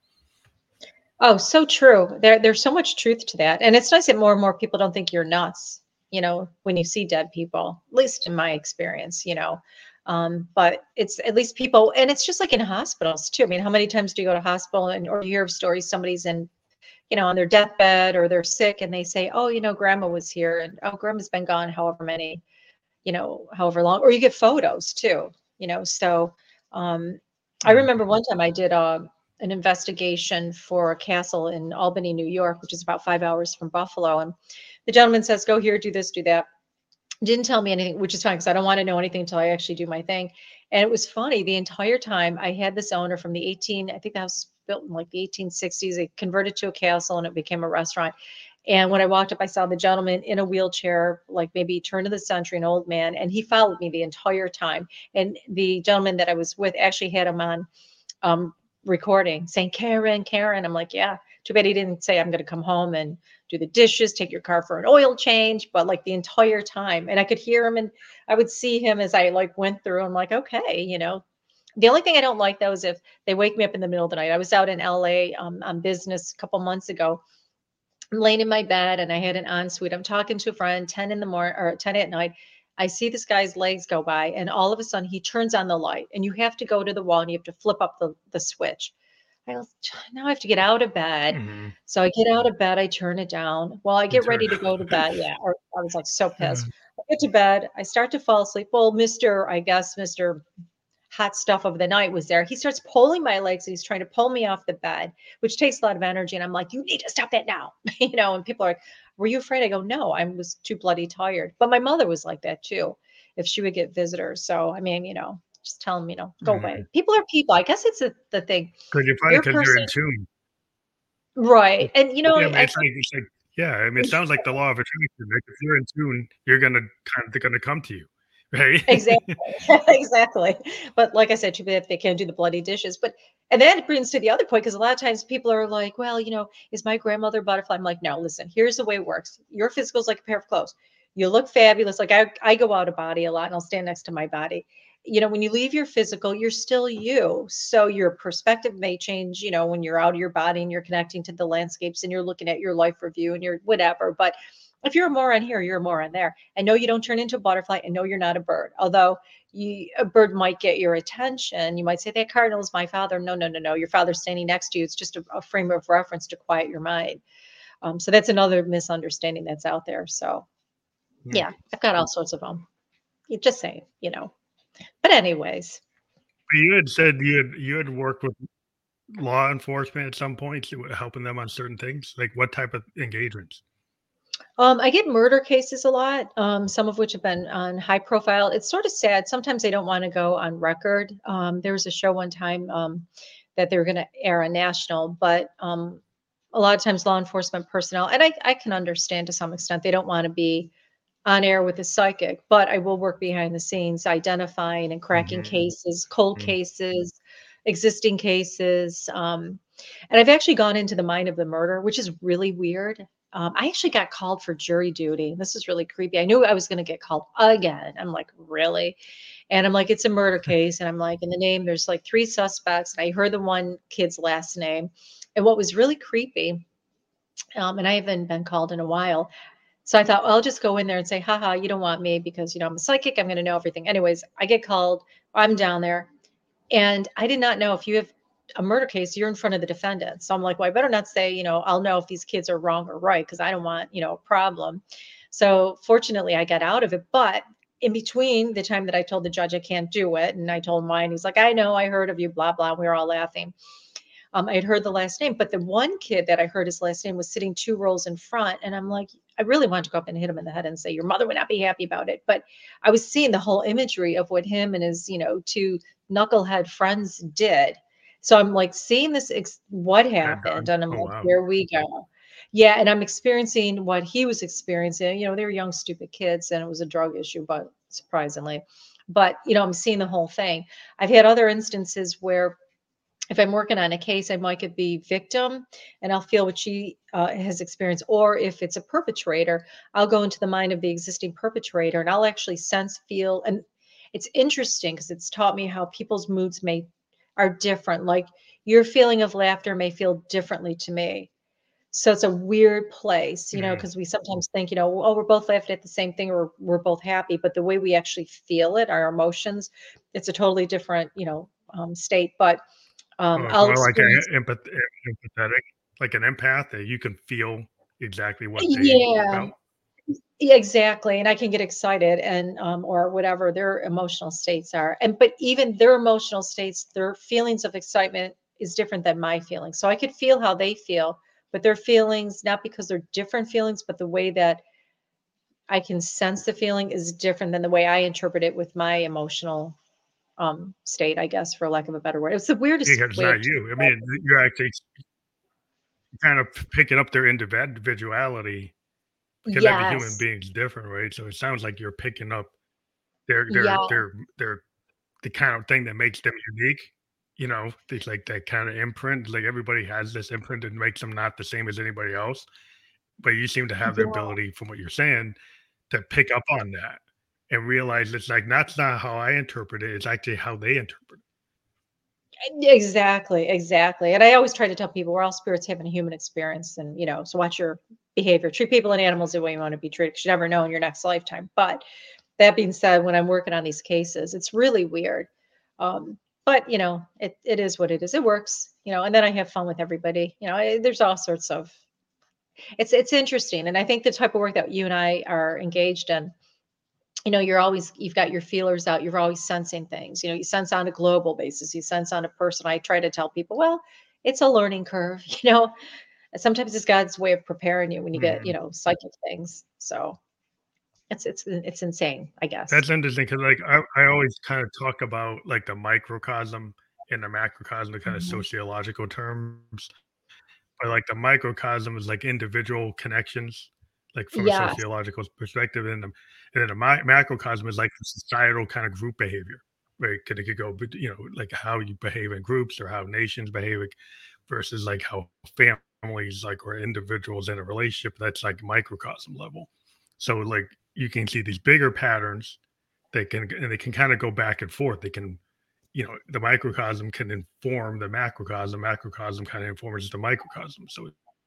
Oh, so true. There, there's so much truth to that. And it's nice that more and more people don't think you're nuts, you know, when you see dead people, at least in my experience, you know. Um, but it's at least people, and it's just like in hospitals too. I mean, how many times do you go to hospital and or you hear of stories somebody's in, you know, on their deathbed or they're sick and they say, oh, you know, grandma was here and oh, grandma's been gone however many, you know, however long, or you get photos too, you know. So um, I Mhm. remember one time I did uh, an investigation for a castle in Albany, New York, which is about five hours from Buffalo. And the gentleman says, go here, do this, do that. Didn't tell me anything, which is fine because I don't want to know anything until I actually do my thing. And it was funny the entire time I had this owner from the eighteen, I think that was built in like the eighteen sixties. It converted to a castle and it became a restaurant. And when I walked up, I saw the gentleman in a wheelchair, like maybe turn of the century, an old man, and he followed me the entire time. And the gentleman that I was with actually had him on um, recording saying, Karen, Karen. I'm like, yeah, too bad he didn't say, I'm going to come home and do the dishes, take your car for an oil change, but like the entire time. And I could hear him and I would see him as I like went through. I'm like, okay, you know, the only thing I don't like though is if they wake me up in the middle of the night. I was out in L A um, on business a couple months ago. I'm laying in my bed and I had an ensuite. I'm talking to a friend, ten in the morning or ten at night. I see this guy's legs go by, and all of a sudden he turns on the light, and you have to go to the wall and you have to flip up the, the switch. I go, now I have to get out of bed. Mhm. So I get out of bed, I turn it down. Well, I You get turn ready to go to bed. Yeah. Or I was like so uh, pissed. I get to bed, I start to fall asleep. Well, Mister, I guess Mister hot stuff of the night was there. He starts pulling my legs and he's trying to pull me off the bed, which takes a lot of energy. And I'm like, you need to stop that now. you know, and people are like, were you afraid? I go, no, I was too bloody tired. But my mother was like that too, if she would get visitors. So, I mean, you know, just tell them, you know, go mhm. away. People are people. I guess it's a, the thing. 'Cause you're probably You're a because you're person. in tune. Right. And, you know, Yeah, I, I mean, I it's like it's like yeah, I mean, it sounds like the law of attraction. Like if you're in tune, you're gonna kind of they're gonna come to you, right? exactly. exactly. But like I said, too bad if they can't do the bloody dishes. But And that brings to the other point, because a lot of times people are like, well, you know, is my grandmother a butterfly? I'm like, no, listen, here's the way it works. Your physical is like a pair of clothes. You look fabulous. Like I, I go out of body a lot and I'll stand next to my body. You know, when you leave your physical, you're still you. So your perspective may change, you know, when you're out of your body and you're connecting to the landscapes and you're looking at your life review and you're whatever. But if you're a moron here, you're a moron there. I know you don't turn into a butterfly. I know you're not a bird, although you, a bird might get your attention. You might say, that cardinal is my father. No, no, no, no. Your father's standing next to you. It's just a, a frame of reference to quiet your mind. Um, so that's another misunderstanding that's out there. So Hmm. yeah, I've got all sorts of them. You just saying, you know. But anyways, You had said you had you had worked with law enforcement at some point, helping them on certain things. Like what type of engagements? Um, I get murder cases a lot, um, some of which have been on high profile. It's sort of sad. Sometimes they don't want to go on record. Um, there was a show one time um, that they were going to air on national, but um, a lot of times law enforcement personnel, and I, I can understand to some extent, they don't want to be on air with a psychic, but I will work behind the scenes, identifying and cracking Mhm. cases, cold Mhm. cases, existing cases. Um, and I've actually gone into the mind of the murder, which is really weird. Um, I actually got called for jury duty. This is really creepy. I knew I was going to get called again. I'm like, really? And I'm like, it's a murder case. And I'm like, in the name, there's like three suspects. And I heard the one kid's last name. And what was really creepy, um, and I haven't been called in a while. So I thought, well, I'll just go in there and say, haha, you don't want me because, you know, I'm a psychic. I'm going to know everything. Anyways, I get called. I'm down there. And I did not know, if you have a murder case, you're in front of the defendant. So I'm like, well, I better not say, you know, I'll know if these kids are wrong or right, because I don't want, you know, a problem. So fortunately, I got out of it. But in between the time that I told the judge I can't do it, and I told mine, he's like, I know, I heard of you, blah, blah. We were all laughing. Um, I had heard the last name, but the one kid that I heard his last name was sitting two rows in front. And I'm like, I really wanted to go up and hit him in the head and say, your mother would not be happy about it. But I was seeing the whole imagery of what him and his, you know, two knucklehead friends did. So I'm like seeing this, ex- what That happened. done. And I'm Oh like, wow. here we go. Yeah. And I'm experiencing what he was experiencing. You know, they were young, stupid kids, and it was a drug issue, but surprisingly. But, you know, I'm seeing the whole thing. I've had other instances where if I'm working on a case, I might be victim and I'll feel what she uh, has experienced. Or if it's a perpetrator, I'll go into the mind of the existing perpetrator and I'll actually sense, feel, and it's interesting because it's taught me how people's moods may are different. Like your feeling of laughter may feel differently to me. So it's a weird place, you know, Mhm. because we sometimes think, you know, oh, we're both laughing at the same thing or we're both happy, but the way we actually feel it, our emotions, it's a totally different, you know, um, state. But Oh, um, it's I'll more like experience. a empath empathetic, like an empath that you can feel exactly what they Yeah, felt. yeah, exactly. And I can get excited and um, or whatever their emotional states are. And but even their emotional states, their feelings of excitement is different than my feelings. So I could feel how they feel, but their feelings, not because they're different feelings, but the way that I can sense the feeling is different than the way I interpret it with my emotional um state, I guess, for lack of a better word. It's the weirdest Because it's way of not you. I mean, you're actually kind of picking up their individuality because every human yes. being's different, right? So it sounds like you're picking up their their Yeah. their their the kind of thing that makes them unique. You know, it's like that kind of imprint. Like everybody has this imprint that makes them not the same as anybody else. But you seem to have the Yeah. ability, from what you're saying, to pick up on that and realize it's like that's not how I interpret it. It's actually how they interpret it. Exactly, exactly. And I always try to tell people we're all spirits having a human experience. And, you know, so watch your behavior. Treat people and animals the way you want to be treated, 'cause you never know in your next lifetime. But that being said, when I'm working on these cases, it's really weird. Um, but you know, it it is what it is. It works, you know, and then I have fun with everybody. You know, I, there's all sorts of it's it's interesting. And I think the type of work that you and I are engaged in, you know, you're always you've got your feelers out, you're always sensing things. You know, you sense on a global basis, you sense on a person. I try to tell people, well, it's a learning curve, you know. Sometimes it's God's way of preparing you when you get, you Mhm. know, psychic things. So it's it's it's insane, I guess. That's interesting because, like, I, I always kind of talk about like the microcosm and the macrocosm, the kind of Mhm. sociological terms. But like the microcosm is like individual connections, like from a Yes. sociological perspective, and the and then the mi- macrocosm is like the societal kind of group behavior. right? Because it could go, but you know, like how you behave in groups or how nations behave like, versus like how families like or individuals in a relationship that's like microcosm level. So like you can see these bigger patterns they can and they can kind of go back and forth. They can, you know, the microcosm can inform the macrocosm, macrocosm kind of informs the microcosm. So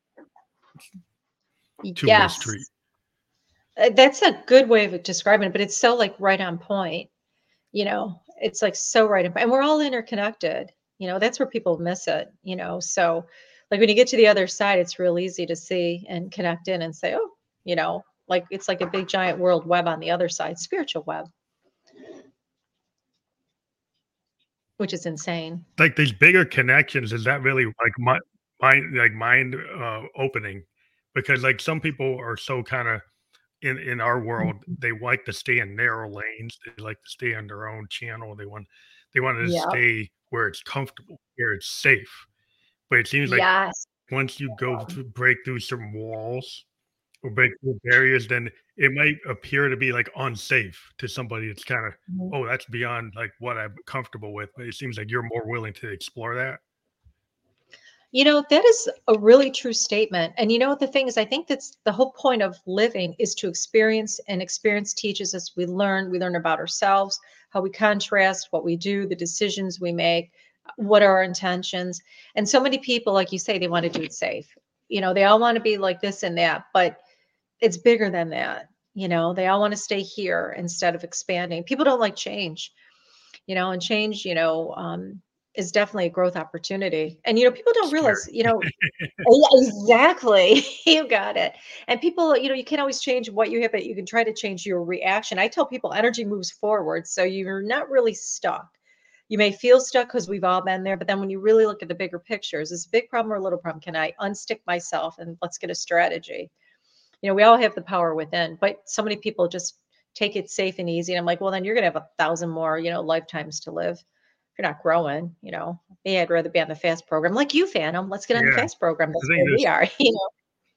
it's two-way Yes. street. Uh, That's a good way of describing it, but it's so like right on point. You know, it's like so right on point. And we're all interconnected. You know, that's where people miss it, you know. So like when you get to the other side, it's real easy to see and connect in and say, oh, you know, like it's like a big giant world web on the other side, spiritual web, which is insane. Like these bigger connections, is that really like my mind like mind uh opening? Because like some people are so kind of in in our world, Mhm. they like to stay in narrow lanes. They like to stay on their own channel. They want they want to Yeah. stay where it's comfortable, where it's safe. But it seems like Yes. once you go to break through some walls or break through barriers, then it might appear to be like unsafe to somebody. It's kind of, Mhm. oh, that's beyond like what I'm comfortable with. But it seems like you're more willing to explore that. You know, that is a really true statement. And you know what the thing is, I think that's the whole point of living is to experience, and experience teaches us. We learn, we learn about ourselves, how we contrast what we do, the decisions we make, what are our intentions. And so many people, like you say, they want to do it safe. You know, they all want to be like this and that, but it's bigger than that. You know, they all want to stay here instead of expanding. People don't like change, you know, and change, you know, um, is definitely a growth opportunity. And, you know, people don't Scary. realize, you know, oh, yeah, exactly. You got it. And people, you know, you can't always change what you have, but you can try to change your reaction. I tell people energy moves forward. So you're not really stuck. You may feel stuck because we've all been there, but then when you really look at the bigger picture, is this a big problem or a little problem? Can I unstick myself and let's get a strategy? You know, we all have the power within, but so many people just take it safe and easy. And I'm like, well, then you're gonna have a thousand more, you know, lifetimes to live. If you're not growing, you know. Me, I'd rather be on the fast program. Like you, Phantom. Let's get on the Yeah, fast program. I That's think where we there's are, you know.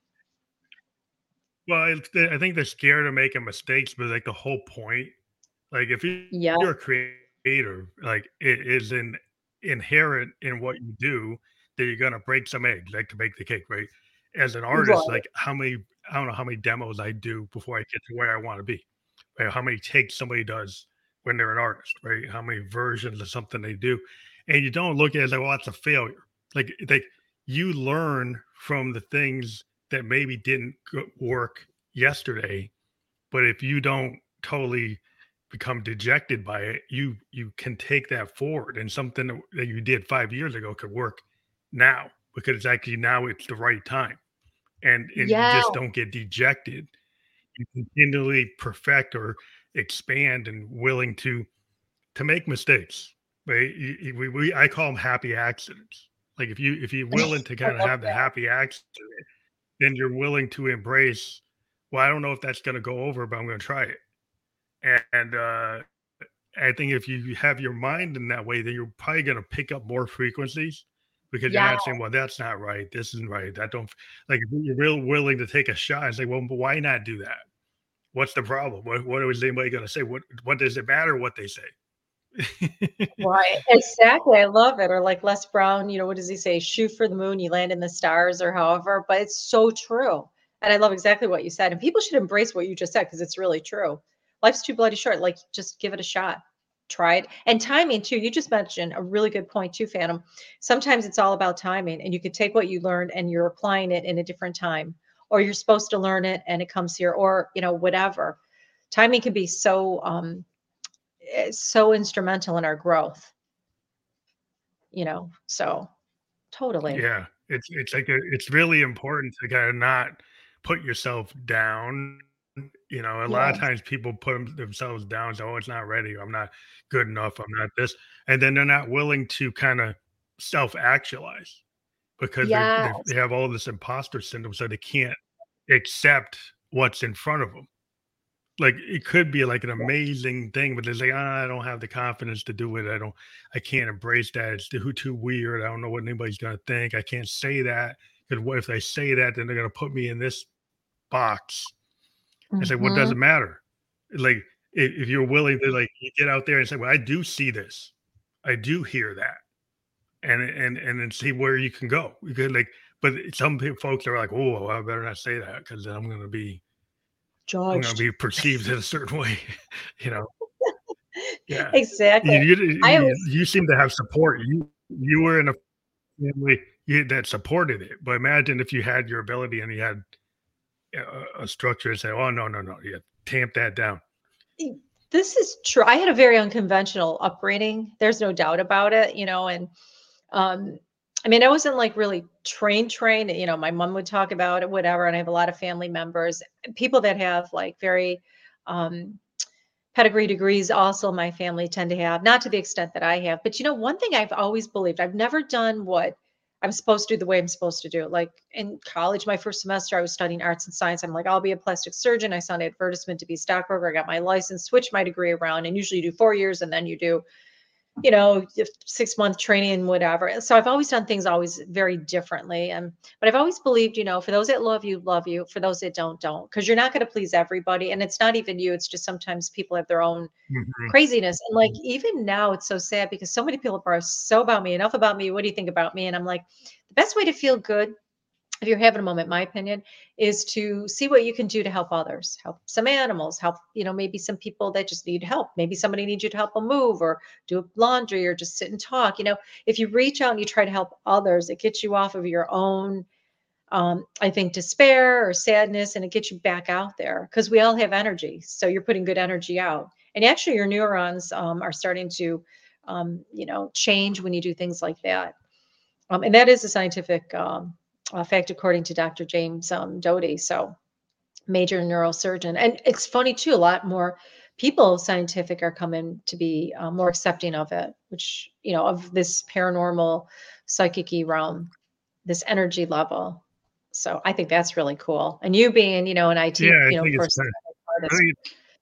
well, it's the, I think they're scared of making mistakes, but like the whole point, like if you, Yeah, you're a creator, like it is in inherent in what you do that you're gonna break some eggs, like to make the cake, right? As an artist, right. like how many I don't know how many demos I do before I get to where I want to be. Right? How many takes somebody does when they're an artist, right? How many versions of something they do. And you don't look at it as like, well, that's a failure. Like like you learn from the things that maybe didn't go- work yesterday, but if you don't totally become dejected by it, you you can take that forward, and something that that you did five years ago could work now because it's actually now it's the right time, and and you Yeah. just don't get dejected. You continually perfect or expand and willing to to make mistakes, right? You, you- we, we I call them happy accidents. Like if you if you're willing to I kind of love have the that. happy accident, then you're willing to embrace. Well, I don't know if that's going to go over, but I'm going to try it. And uh, I think if you have your mind in that way, then you're probably going to pick up more frequencies because you're Yeah. not saying, "Well, that's not right. This isn't right. That don't like." If you're real willing to take a shot and say, "Well, but why not do that? What's the problem? What what is anybody going to say? What what does it matter what they say?" Right. Exactly. I love it. Or like Les Brown, you know, what does he say? Shoot for the moon, you land in the stars, or however. But it's so true. And I love exactly what you said. And people should embrace what you just said because it's really true. Life's too bloody short. Like, just give it a shot. Try it. And timing, too. You just mentioned a really good point, too, Phantom. Sometimes it's all about timing. And you could take what you learned and you're applying it in a different time, or you're supposed to learn it and it comes here, or, you know, whatever. Timing can be so, um, eh, so instrumental in our growth, you know? So, totally. Yeah, it's it's like a, it's really important to kind of not put yourself down. You know, a lot of Yes. times people put 'em- themselves down. So, oh, it's not ready. I'm not good enough. I'm not this, and then they're not willing to kind of self actualize because they Yeah. they they have all this imposter syndrome, so they can't accept what's in front of them. Like, it could be, like, an amazing thing, but it's like, "Ah, I don't have the confidence to do it. I don't I can't embrace that. It's too too weird. I don't know what anybody's gonna think. I can't say that because what if I say that, then they're gonna put me in this box." I say, "What does Mhm. it matter?" Like, if, if you're willing to like you get out there and say, "Well, I do see this, I do hear that," and and and then see where you can go. You could like, but some people, folks are like, "Oh, well, I better not say that because then I'm going to be I'm going to Judged. be perceived in a certain way," you know. Yeah, Exactly. you, you I you always you seem to have support. You you were in a family you, that supported it, but imagine if you had your ability and you had a, a structure and say, "Oh no, no, no, yeah, tamp that down." e this is true. I had a very unconventional upbringing. There's no doubt about it, you know, and, um, I mean, I wasn't, like, really trained trained, you know, my mom would talk about it, whatever, and I have a lot of family members, people that have, like, very, um, pedigree degrees also my family tend to have, not to the extent that I have. But you know, one thing I've always believed, I've never done what I'm supposed to do the way I'm supposed to do it. Like in college, my first semester, I was studying arts and science. I'm like, I'll be a plastic surgeon. I saw an advertisement to be a stockbroker. I got my license, switched my degree around, and usually you do four years and then you do you know, if six month training and whatever. So I've always done things always very differently. And but I've always believed, you know, for those that love you, love you. For those that don't, don't. Because you're not going to please everybody. And it's not even you. It's just sometimes people have their own Mhm. craziness. And like even now it's so sad because so many people are so about me, enough about me. What do you think about me? And I'm like, the best way to feel good if you're having a moment, my opinion is to see what you can do to help others, help some animals, help, you know, maybe some people that just need help. Maybe somebody needs you to help them move or do laundry or just sit and talk. You know, if you reach out and you try to help others, it gets you off of your own, um, I think, despair or sadness, and it gets you back out there because we all have energy. So you're putting good energy out. And actually, your neurons um, are starting to, um, you know, change when you do things like that. Um, and that is a scientific um, uh, fact, according to doctor James um, Doty. So, major neurosurgeon. And it's funny, too, a lot more people scientific are coming to be uh, more accepting of it, which, you know, of this paranormal psychic realm, this energy level. So, I think that's really cool. And you being, you know, an I T, Yeah, I you know, think it's person, kind of, I artist. think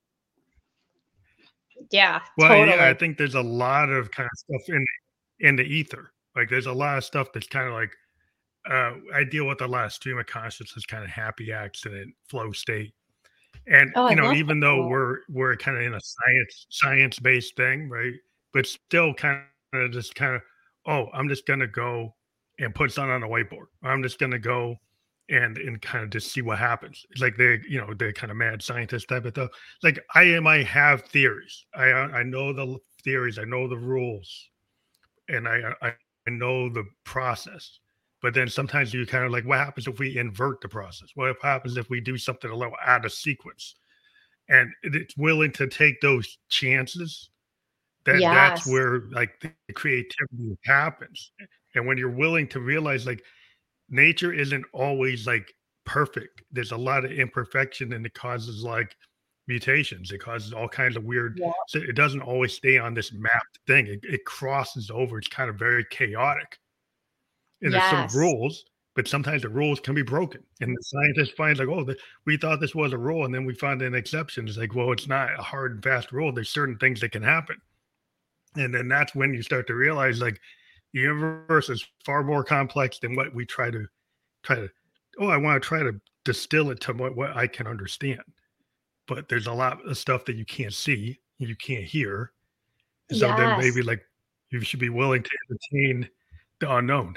Yeah, well, yeah, I totally. think there's a lot of kind of stuff in in the ether. Like there's a lot of stuff that's kind of like uh, I deal with a lot of stream of consciousness, kind of happy accident, flow state. And Oh, I you know, love even though that. we're we're kind of in a science science based thing, right? But still kind of just kind of, oh, I'm just gonna go and put something on a whiteboard. I'm just gonna go and and kind of just see what happens. It's like they, you know, they're kind of mad scientist type of stuff. Like I am, I have theories. I uh, I know the theories. I know the rules, and I I, I know the process. But then sometimes you kind of like, what happens if we invert the process? What happens if we do something a little out of sequence? And it's willing to take those chances, that that's Yes. where like the creativity happens. And when you're willing to realize like nature isn't always like perfect, there's a lot of imperfection and it causes like mutations, it causes all kinds of weird, Yeah. so it doesn't always stay on this mapped thing, it, it crosses over, it's kind of very chaotic, and there's some Yes. rules, but sometimes the rules can be broken. And the scientist finds like, oh, the, we thought this was a rule, and then we find an exception. It's like, well, it's not a hard and fast rule. There's certain things that can happen, and then that's when you start to realize like the universe is far more complex than what we try to try to. Oh, I want to try to distill it to what, what I can understand, but there's a lot of stuff that you can't see, you can't hear. So then Yes. maybe like you should be willing to entertain the unknown.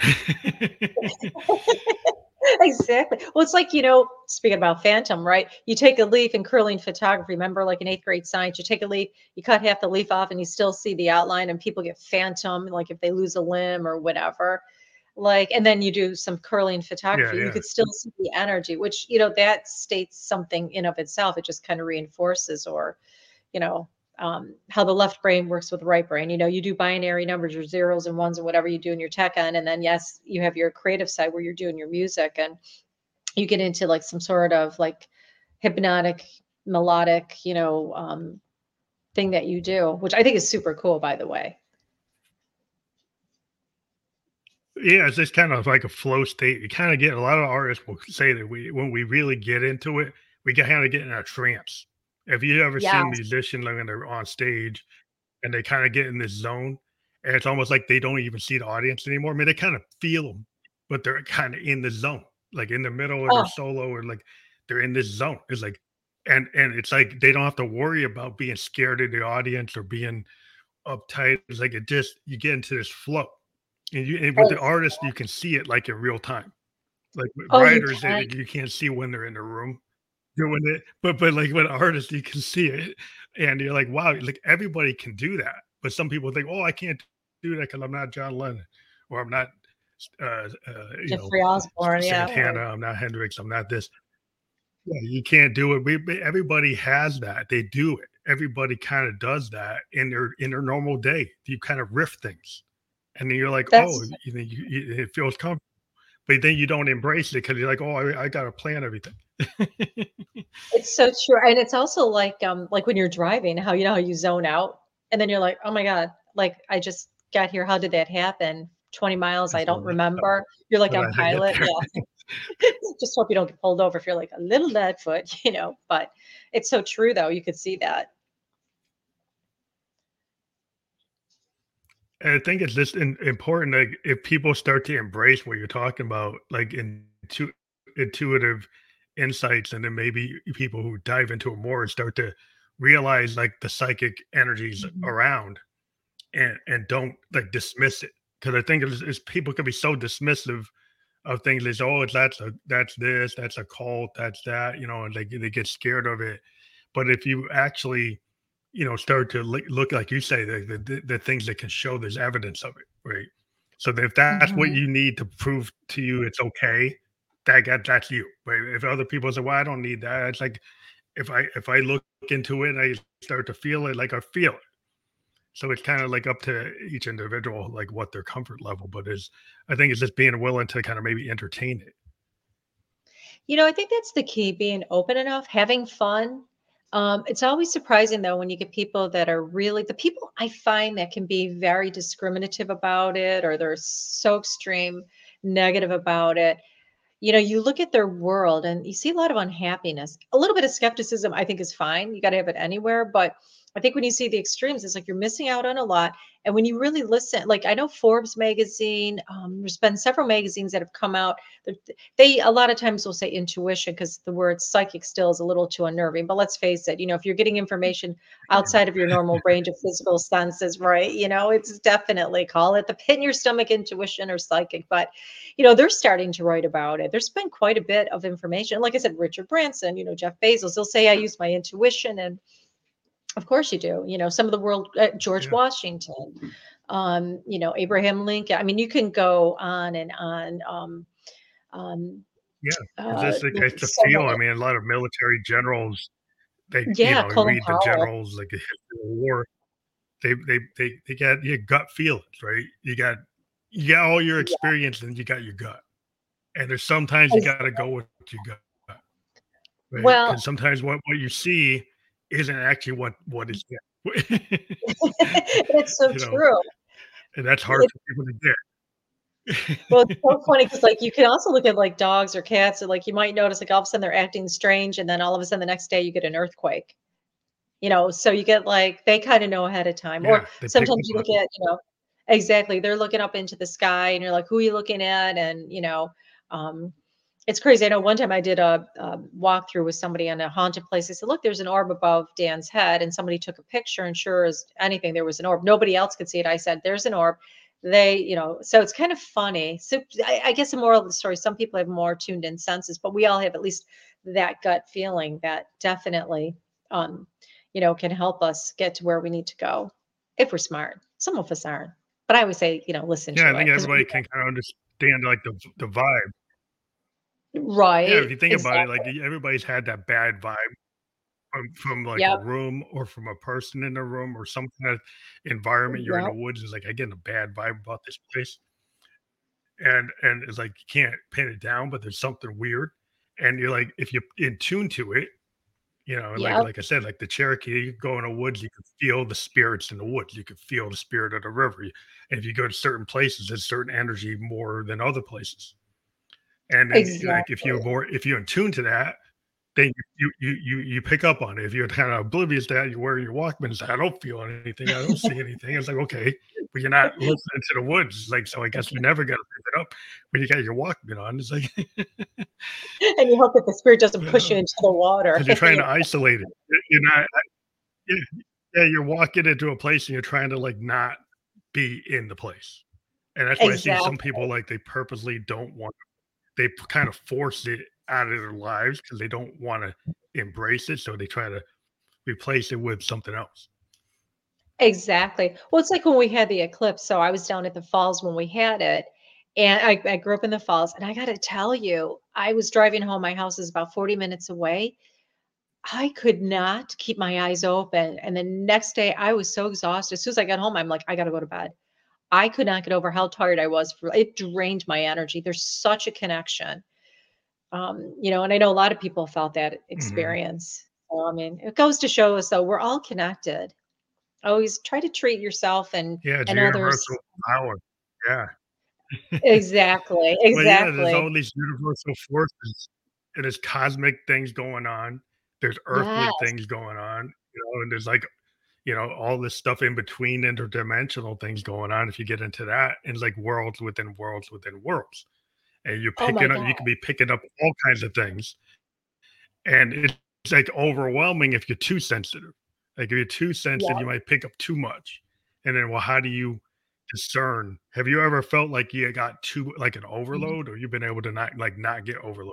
Exactly. Well, it's like, you know, speaking about phantom, right? You take a leaf in curling photography. Remember, like in eighth grade science, you take a leaf, you cut half the leaf off, and you still see the outline, and people get phantom, like if they lose a limb or whatever. Like, and then you do some curling Yeah, photography, you yeah. could still see the energy, which, you know, that states something in of itself. It just kind of reinforces or you know, um, how the left brain works with the right brain. You know, you do binary numbers, your zeros and ones and whatever you do in your tech end. And then, yes, you have your creative side where you're doing your music and you get into like some sort of like hypnotic, melodic, you know, um, thing that you do, which I think is super cool, by the way. Yeah, it's just kind of like a flow state. You kind of get a lot of artists will say that we when we really get into it, we kind of get in a trance. Have you ever seen a Yes. musician like when they're on stage and they kind of get in this zone and it's almost like they don't even see the audience anymore? I mean, they kind of feel them, but they're kind of in the zone, like in the middle of their Oh, solo or like they're in this zone. It's like And and it's like they don't have to worry about being scared of the audience or being uptight. It's like it just you get into this flow. And you and with the Ex artist, you can see it like in real time. Like with Oh, you writers, they, can? you can't see when they're in the room doing it, but but like with artists, you can see it, and you're like, wow, like everybody can do that. But some people think, oh, I can't do that because I'm not John Lennon, or I'm not, uh, uh, you know, Jeffrey Osborne, yeah, Santana, or I'm not Hendrix, I'm not this. Yeah, you can't do it. We, we- everybody has that. They do it. Everybody kind of does that in their in their normal day. You kind of riff things, and then you're like, oh, that's you know, you, you, it feels comfortable. But then you don't embrace it because you're like, oh, I, I got to plan everything. it's so true, and it's also like, um, like when you're driving, how you know how you zone out, and then you're like, "Oh my god, like, I just got here, how did that happen? twenty miles, I That's don't what remember." You're like when on I get pilot, there. yeah. Just hope you don't get pulled over if you're like a little Leadfoot, you know, but it's so true though, you could see that. And I think it's just in, important, like if people start to embrace what you're talking about, like into intuitive insights, and then maybe people who dive into it more and start to realize like the psychic energies Mhm. around, and and don't like dismiss it, because I think it's, it's people can be so dismissive of things. They say, oh, it's that's a that's this, that's a cult, that's that, you know, and they they get scared of it. But if you actually, you know, start to look, look like you say, the, the the things that can show there's evidence of it, right? So that if that's what Mhm. you need to prove to you it's okay, that got that's you. Right? If other people say, well, I don't need that, it's like if I if I look into it and I start to feel it, like I feel it. So it's kind of like up to each individual, like what their comfort level, but is I think it's just being willing to kind of maybe entertain it. You know, I think that's the key, being open enough, having fun. Um, it's always surprising though when you get people that are really the people I find that can be very discriminative about it, or they're so extreme negative about it. You know, you look at their world and you see a lot of unhappiness. A little bit of skepticism, I think, is fine. You got to have it anywhere. But I think when you see the extremes, it's like you're missing out on a lot. And when you really listen, like I know Forbes magazine, um, there's been several magazines that have come out. They, they a lot of times will say intuition because the word psychic still is a little too unnerving. But let's face it, you know, if you're getting information outside of your normal range of physical senses, right? You know, it's definitely call it the pit in your stomach intuition or psychic. But you know, they're starting to write about it. There's been quite a bit of information. Like I said, Richard Branson, you know, Jeff Bezos, they'll say, I use my intuition. And of course you do. You know, some of the world, uh, George Yeah, Washington, um, you know, Abraham Lincoln. I mean, you can go on and on. Um, um, yeah. It's uh, just like it's a so feel. I many. mean, a lot of military generals, they, you Yeah, know, you Colin read the Powell. generals, like the history of war, they they they they got your gut feelings, right? You got you got all your Yeah. experience and you got your gut. And there's sometimes you Ex- gotta go with your gut, right? Well, Because sometimes what what you see isn't actually what what is there. it's so You know, true. and that's hard for people to Well, it's get. so funny because, like, you can also look at, like, dogs or cats, and, like, you might notice, like, all of a sudden they're acting strange, and then all of a sudden the next day you get an earthquake, you know? So you get, like they kinda know ahead of time, or Yeah, they pick sometimes up you on look at, you know exactly, they're looking up into the sky, and you're like, "Who are you looking at?" And, you know, um, it's crazy. I know one time I did a, a walkthrough with somebody on a haunted place. I said, "Look, there's an orb above Dan's head," and somebody took a picture, and sure as anything, there was an orb. Nobody else could see it. I said, "There's an orb." They, you know, so it's kind of funny. So I, I guess the moral of the story: some people have more tuned in senses, but we all have at least that gut feeling that definitely, um, you know, can help us get to where we need to go if we're smart. Some of us aren't, but I always say, you know, listen Yeah, to I think it because everybody can kinda understand, like, the the vibe. Yeah, if right, you think about it, like, exactly. everybody's had that bad vibe from from, like, a Yep, room or from a person in the room or some kind of environment. You're in the yep. woods, it's like, I get a bad vibe about this place, and and it's like, you can't pin it down, but there's something weird, and you're like, if you're in tune to it, you know, and like Yep. like I said, like the Cherokee, you go in the woods, you can feel the spirits in the woods, you can feel the spirit of the river, and if you go to certain places, there's certain energy more than other places. And then, like, if you're Exactly. more if you're in tune to that, then you you you you pick up on it. If you're kind of oblivious to that, you're wearing your Walkman. It's like, I don't feel anything. I don't see anything. It's like, okay, but you're not listening to the woods. It's like, so I guess we never got to pick it up when you got your Walkman on. It's like, And you hope that the spirit doesn't push you because into the water. you're trying You to isolate it. You're not, yeah, yeah, you're walking into a place and you're trying to like not be in the place. And that's why I see some Exactly. people like they purposely don't want, they p- kind of force it out of their lives because they don't want to embrace it. So they try to replace it with something else. Exactly. Well, it's like when we had the eclipse. So I was down at the falls when we had it. And I, I grew up in the falls. And I got to tell you, I was driving home. My house is about forty minutes away. I could not keep my eyes open. And the next day, I was so exhausted. As soon as I got home, I'm like, I got to go to bed. I could not get over how tired I was. For it drained my energy. There's such a connection. Um, you know, and I know a lot of people felt that Mhm. experience. So, I mean, it goes to show us though, we're all connected. Always try to treat yourself and Yeah, it's a and others. universal power. Yeah. Exactly, Well, yeah, there's exactly. all these universal forces, and there's cosmic things going on. There's earthly Yes. things going on, you know, and there's like, you know, all this stuff in between interdimensional things going on if you get into that, and it's like worlds within worlds within worlds. And you're Oh my picking up God. you could be picking up all kinds of things, and it's like overwhelming if you're too sensitive. Like if you're too sensitive, Yeah. you might pick up too much. And then, well, how do you discern? Have you ever felt like you got too like an Mhm. overload, or you've been able to not like not get overloaded?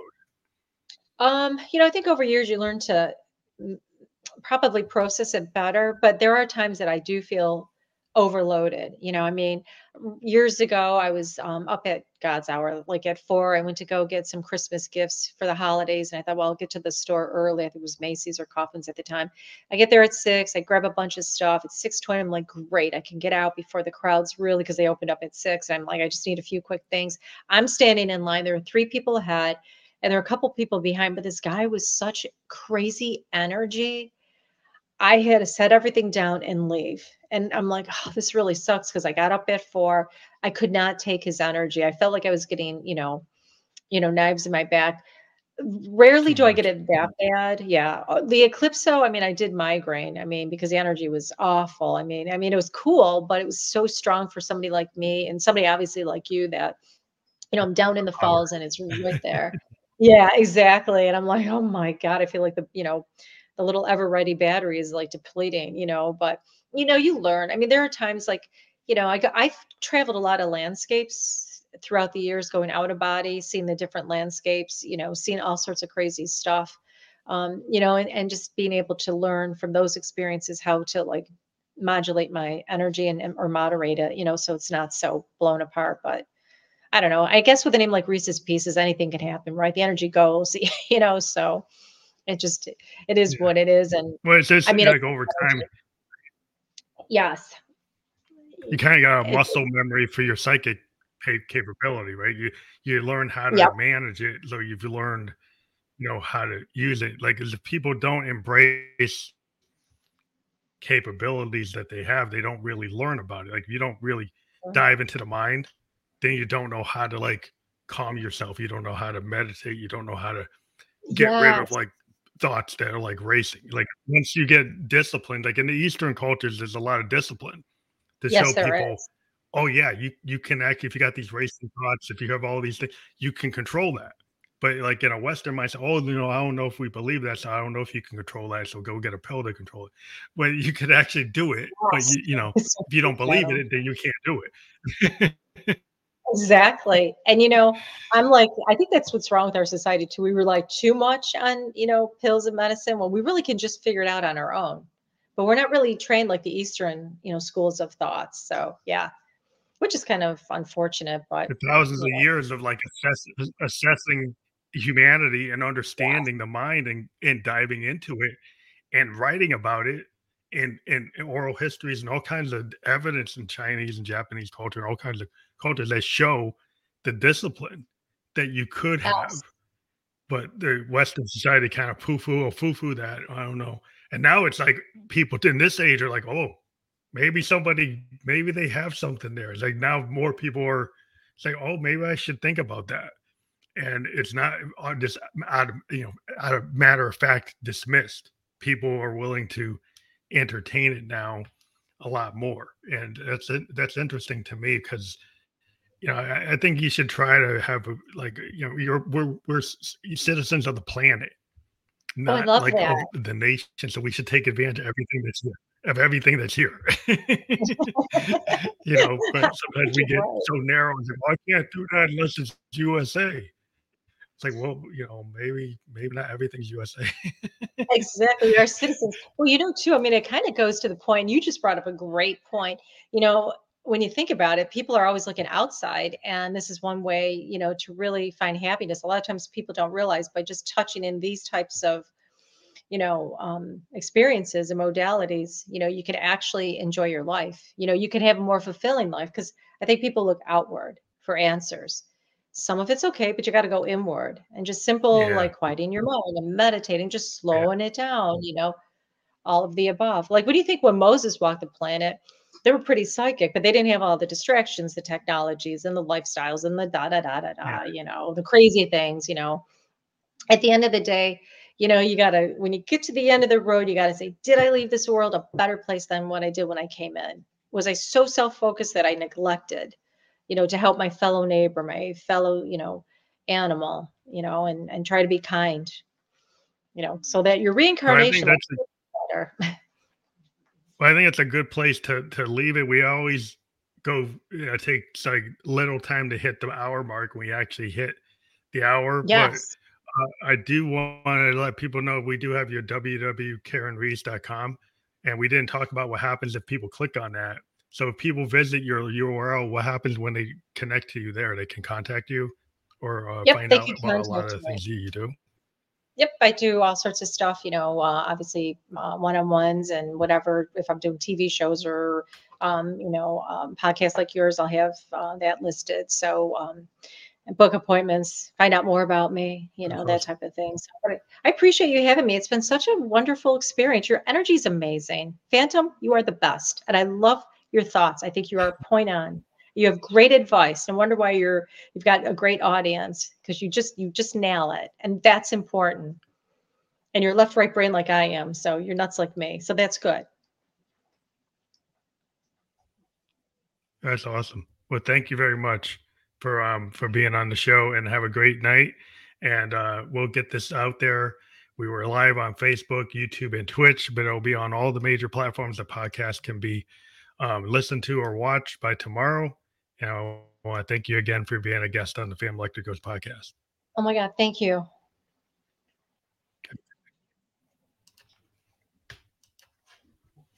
Um, you know, I think over years you learn to mm, probably process it better, but there are times that I do feel overloaded. You know, I mean, r- years ago, I was um, up at God's hour, like at four. I went to go get some Christmas gifts for the holidays, and I thought, well, I'll get to the store early. I think it was Macy's or Coffins at the time. I get there at six. I grab a bunch of stuff. It's six twenty. I'm like, great, I can get out before the crowds really because they opened up at six. I'm like, I just need a few quick things. I'm standing in line. There are three people ahead, and there are a couple people behind, but this guy was such crazy energy. I had to set everything down and leave. And I'm like, "Oh, this really sucks," because I got up at four. I could not take his energy. I felt like I was getting, you know you know, knives in my back. Rarely Too do I get much. it that bad. Yeah. Uh, the Eclipso, I mean, I did migraine. I mean, because the energy was awful. I mean I mean, it was cool, but it was so strong for somebody like me and somebody obviously like you that, you know, I'm down in the Power. falls and it's right there. Yeah, exactly, and I'm like, "Oh my god," I feel like the you know, the little ever ready battery is, like, depleting, you know, but, you know, you learn. I mean, there are times, like, you know, I go I've traveled a lot of landscapes throughout the years, going out of body, seeing the different landscapes, you know, seeing all sorts of crazy stuff, um, you know, and and just being able to learn from those experiences how to, like, modulate my energy and and or moderate it, you know, so it's not so blown apart, but I don't know. I guess with a name like Reese's Pieces, anything can happen, right? The energy goes, you know, so it just it is Yeah. what it is. And Well, it's just I mean, I like think over time, energy. Yes. you kind of got a It, muscle memory for your psychic ca- capability, right? You you learn how to yep. manage it, so you've learned, you know, how to use it. Like, if people don't embrace capabilities that they have, they don't really learn about it. Like, if you don't really dive into the mind, then you don't know how to like calm yourself. You don't know how to meditate. You don't know how to get rid of Yes. like thoughts that are like racing. Like once you get disciplined, like in the Eastern cultures, there's a lot of discipline to show Yes, there people, is. oh yeah, you you can act if you got these racing thoughts, if you have all these things, you can control that. But like in a Western mindset, oh, you know, I don't know if we believe that, so I don't know if you can control that, so go get a pill to control it. Well, you could actually do it, but Yes. you you know, It's so if you true, don't believe in Shadow. it, then you can't do it. Exactly. And you know, I'm like, I think that's what's wrong with our society too. We rely too much on, you know, pills and medicine when we really can just figure it out on our own. But we're not really trained like the Eastern, you know, schools of thoughts. So yeah, which is kind of unfortunate, but The thousands yeah, of years of like assess, assessing humanity and yes. understanding the mind and, and diving into it and writing about it in, in in oral histories and all kinds of evidence in Chinese and Japanese culture and all kinds of cultures that show the discipline that you could have, Yes. but the Western society kind of poo-poo or foo-foo that. I don't know. And now it's like people in this age are like, oh, maybe somebody, maybe they have something there. It's like now more people are saying, oh, maybe I should think about that. and it's not uh, just out of, you know, out of matter of fact dismissed. People are willing to entertain it now a lot more, and that's it. That's interesting to me because you know I, I think you should try to have a, like you know you're we're we're citizens of the planet, Oh, I not love like that. of the nation. So we should take advantage of everything that's here, of everything that's here. you know, but sometimes we get Right. so narrow and say, well, I can't do that unless it's U S A. It's like, well, you know, maybe maybe not everything's U S A. Exactly, we are citizens. Well, you know, too, I mean, it kind of goes to the point, you just brought up a great point. You know, when you think about it, people are always looking outside, and this is one way, you know, to really find happiness. A lot of times people don't realize by just touching in these types of, you know, um, experiences and modalities, you know, you can actually enjoy your life. You know, you can have a more fulfilling life because I think people look outward for answers. Some of it's okay, but you got to go inward and just simple, Yeah, like quieting your mind and meditating, just yeah, slowing it down, you know, all of the above. Like, what do you think when Moses walked the planet? They were pretty psychic, but they didn't have all the distractions, the technologies, and the lifestyles, and the da da da da yeah, da, you know, the crazy things, you know, at the end of the day, you know, you gotta when you get to the end of the road, you gotta say, did I leave this world a better place than what I did when I came in? Was I so self-focused that I neglected, you know, to help my fellow neighbor, my fellow, you know, animal, you know, and and try to be kind, you know, so that your well, I think reincarnation that's a, will be better. well, I think it's a good place to to leave it. We always go, you know, take like little time to hit the hour mark when we actually hit the hour, but Yes. uh, I do want to let people know we do have your w w w dot karen reese dot com, and we didn't talk about what happens if people click on that. So if people visit your U R L, what happens when they connect to you there? They can contact you or uh, Yep, find they out can about a lot of contact the me. things that you do. Yep, I do all sorts of stuff, you know, uh, obviously uh, one-on-ones and whatever. If I'm doing T V shows or, um, you know, um, podcasts like yours, I'll have uh, that listed. So, um, and book appointments, find out more about me, you That's know, that awesome. type of thing. So, but I I appreciate you having me. It's been such a wonderful experience. Your energy is amazing. Phantom, you are the best. And I love your thoughts. I think you are point on. You have great advice. No wonder why you're you've got a great audience because you just you just nail it. And that's important. And you're left right brain like I am. So you're nuts like me. So that's good. That's awesome. Well, thank you very much for um for being on the show, and have a great night. And uh, we'll get this out there. We were live on Facebook, YouTube, and Twitch, but it'll be on all the major platforms the podcast can be um, listened to or watched by tomorrow. And I want to thank you again for being a guest on the Fam Electricos podcast. Oh my God. Thank you.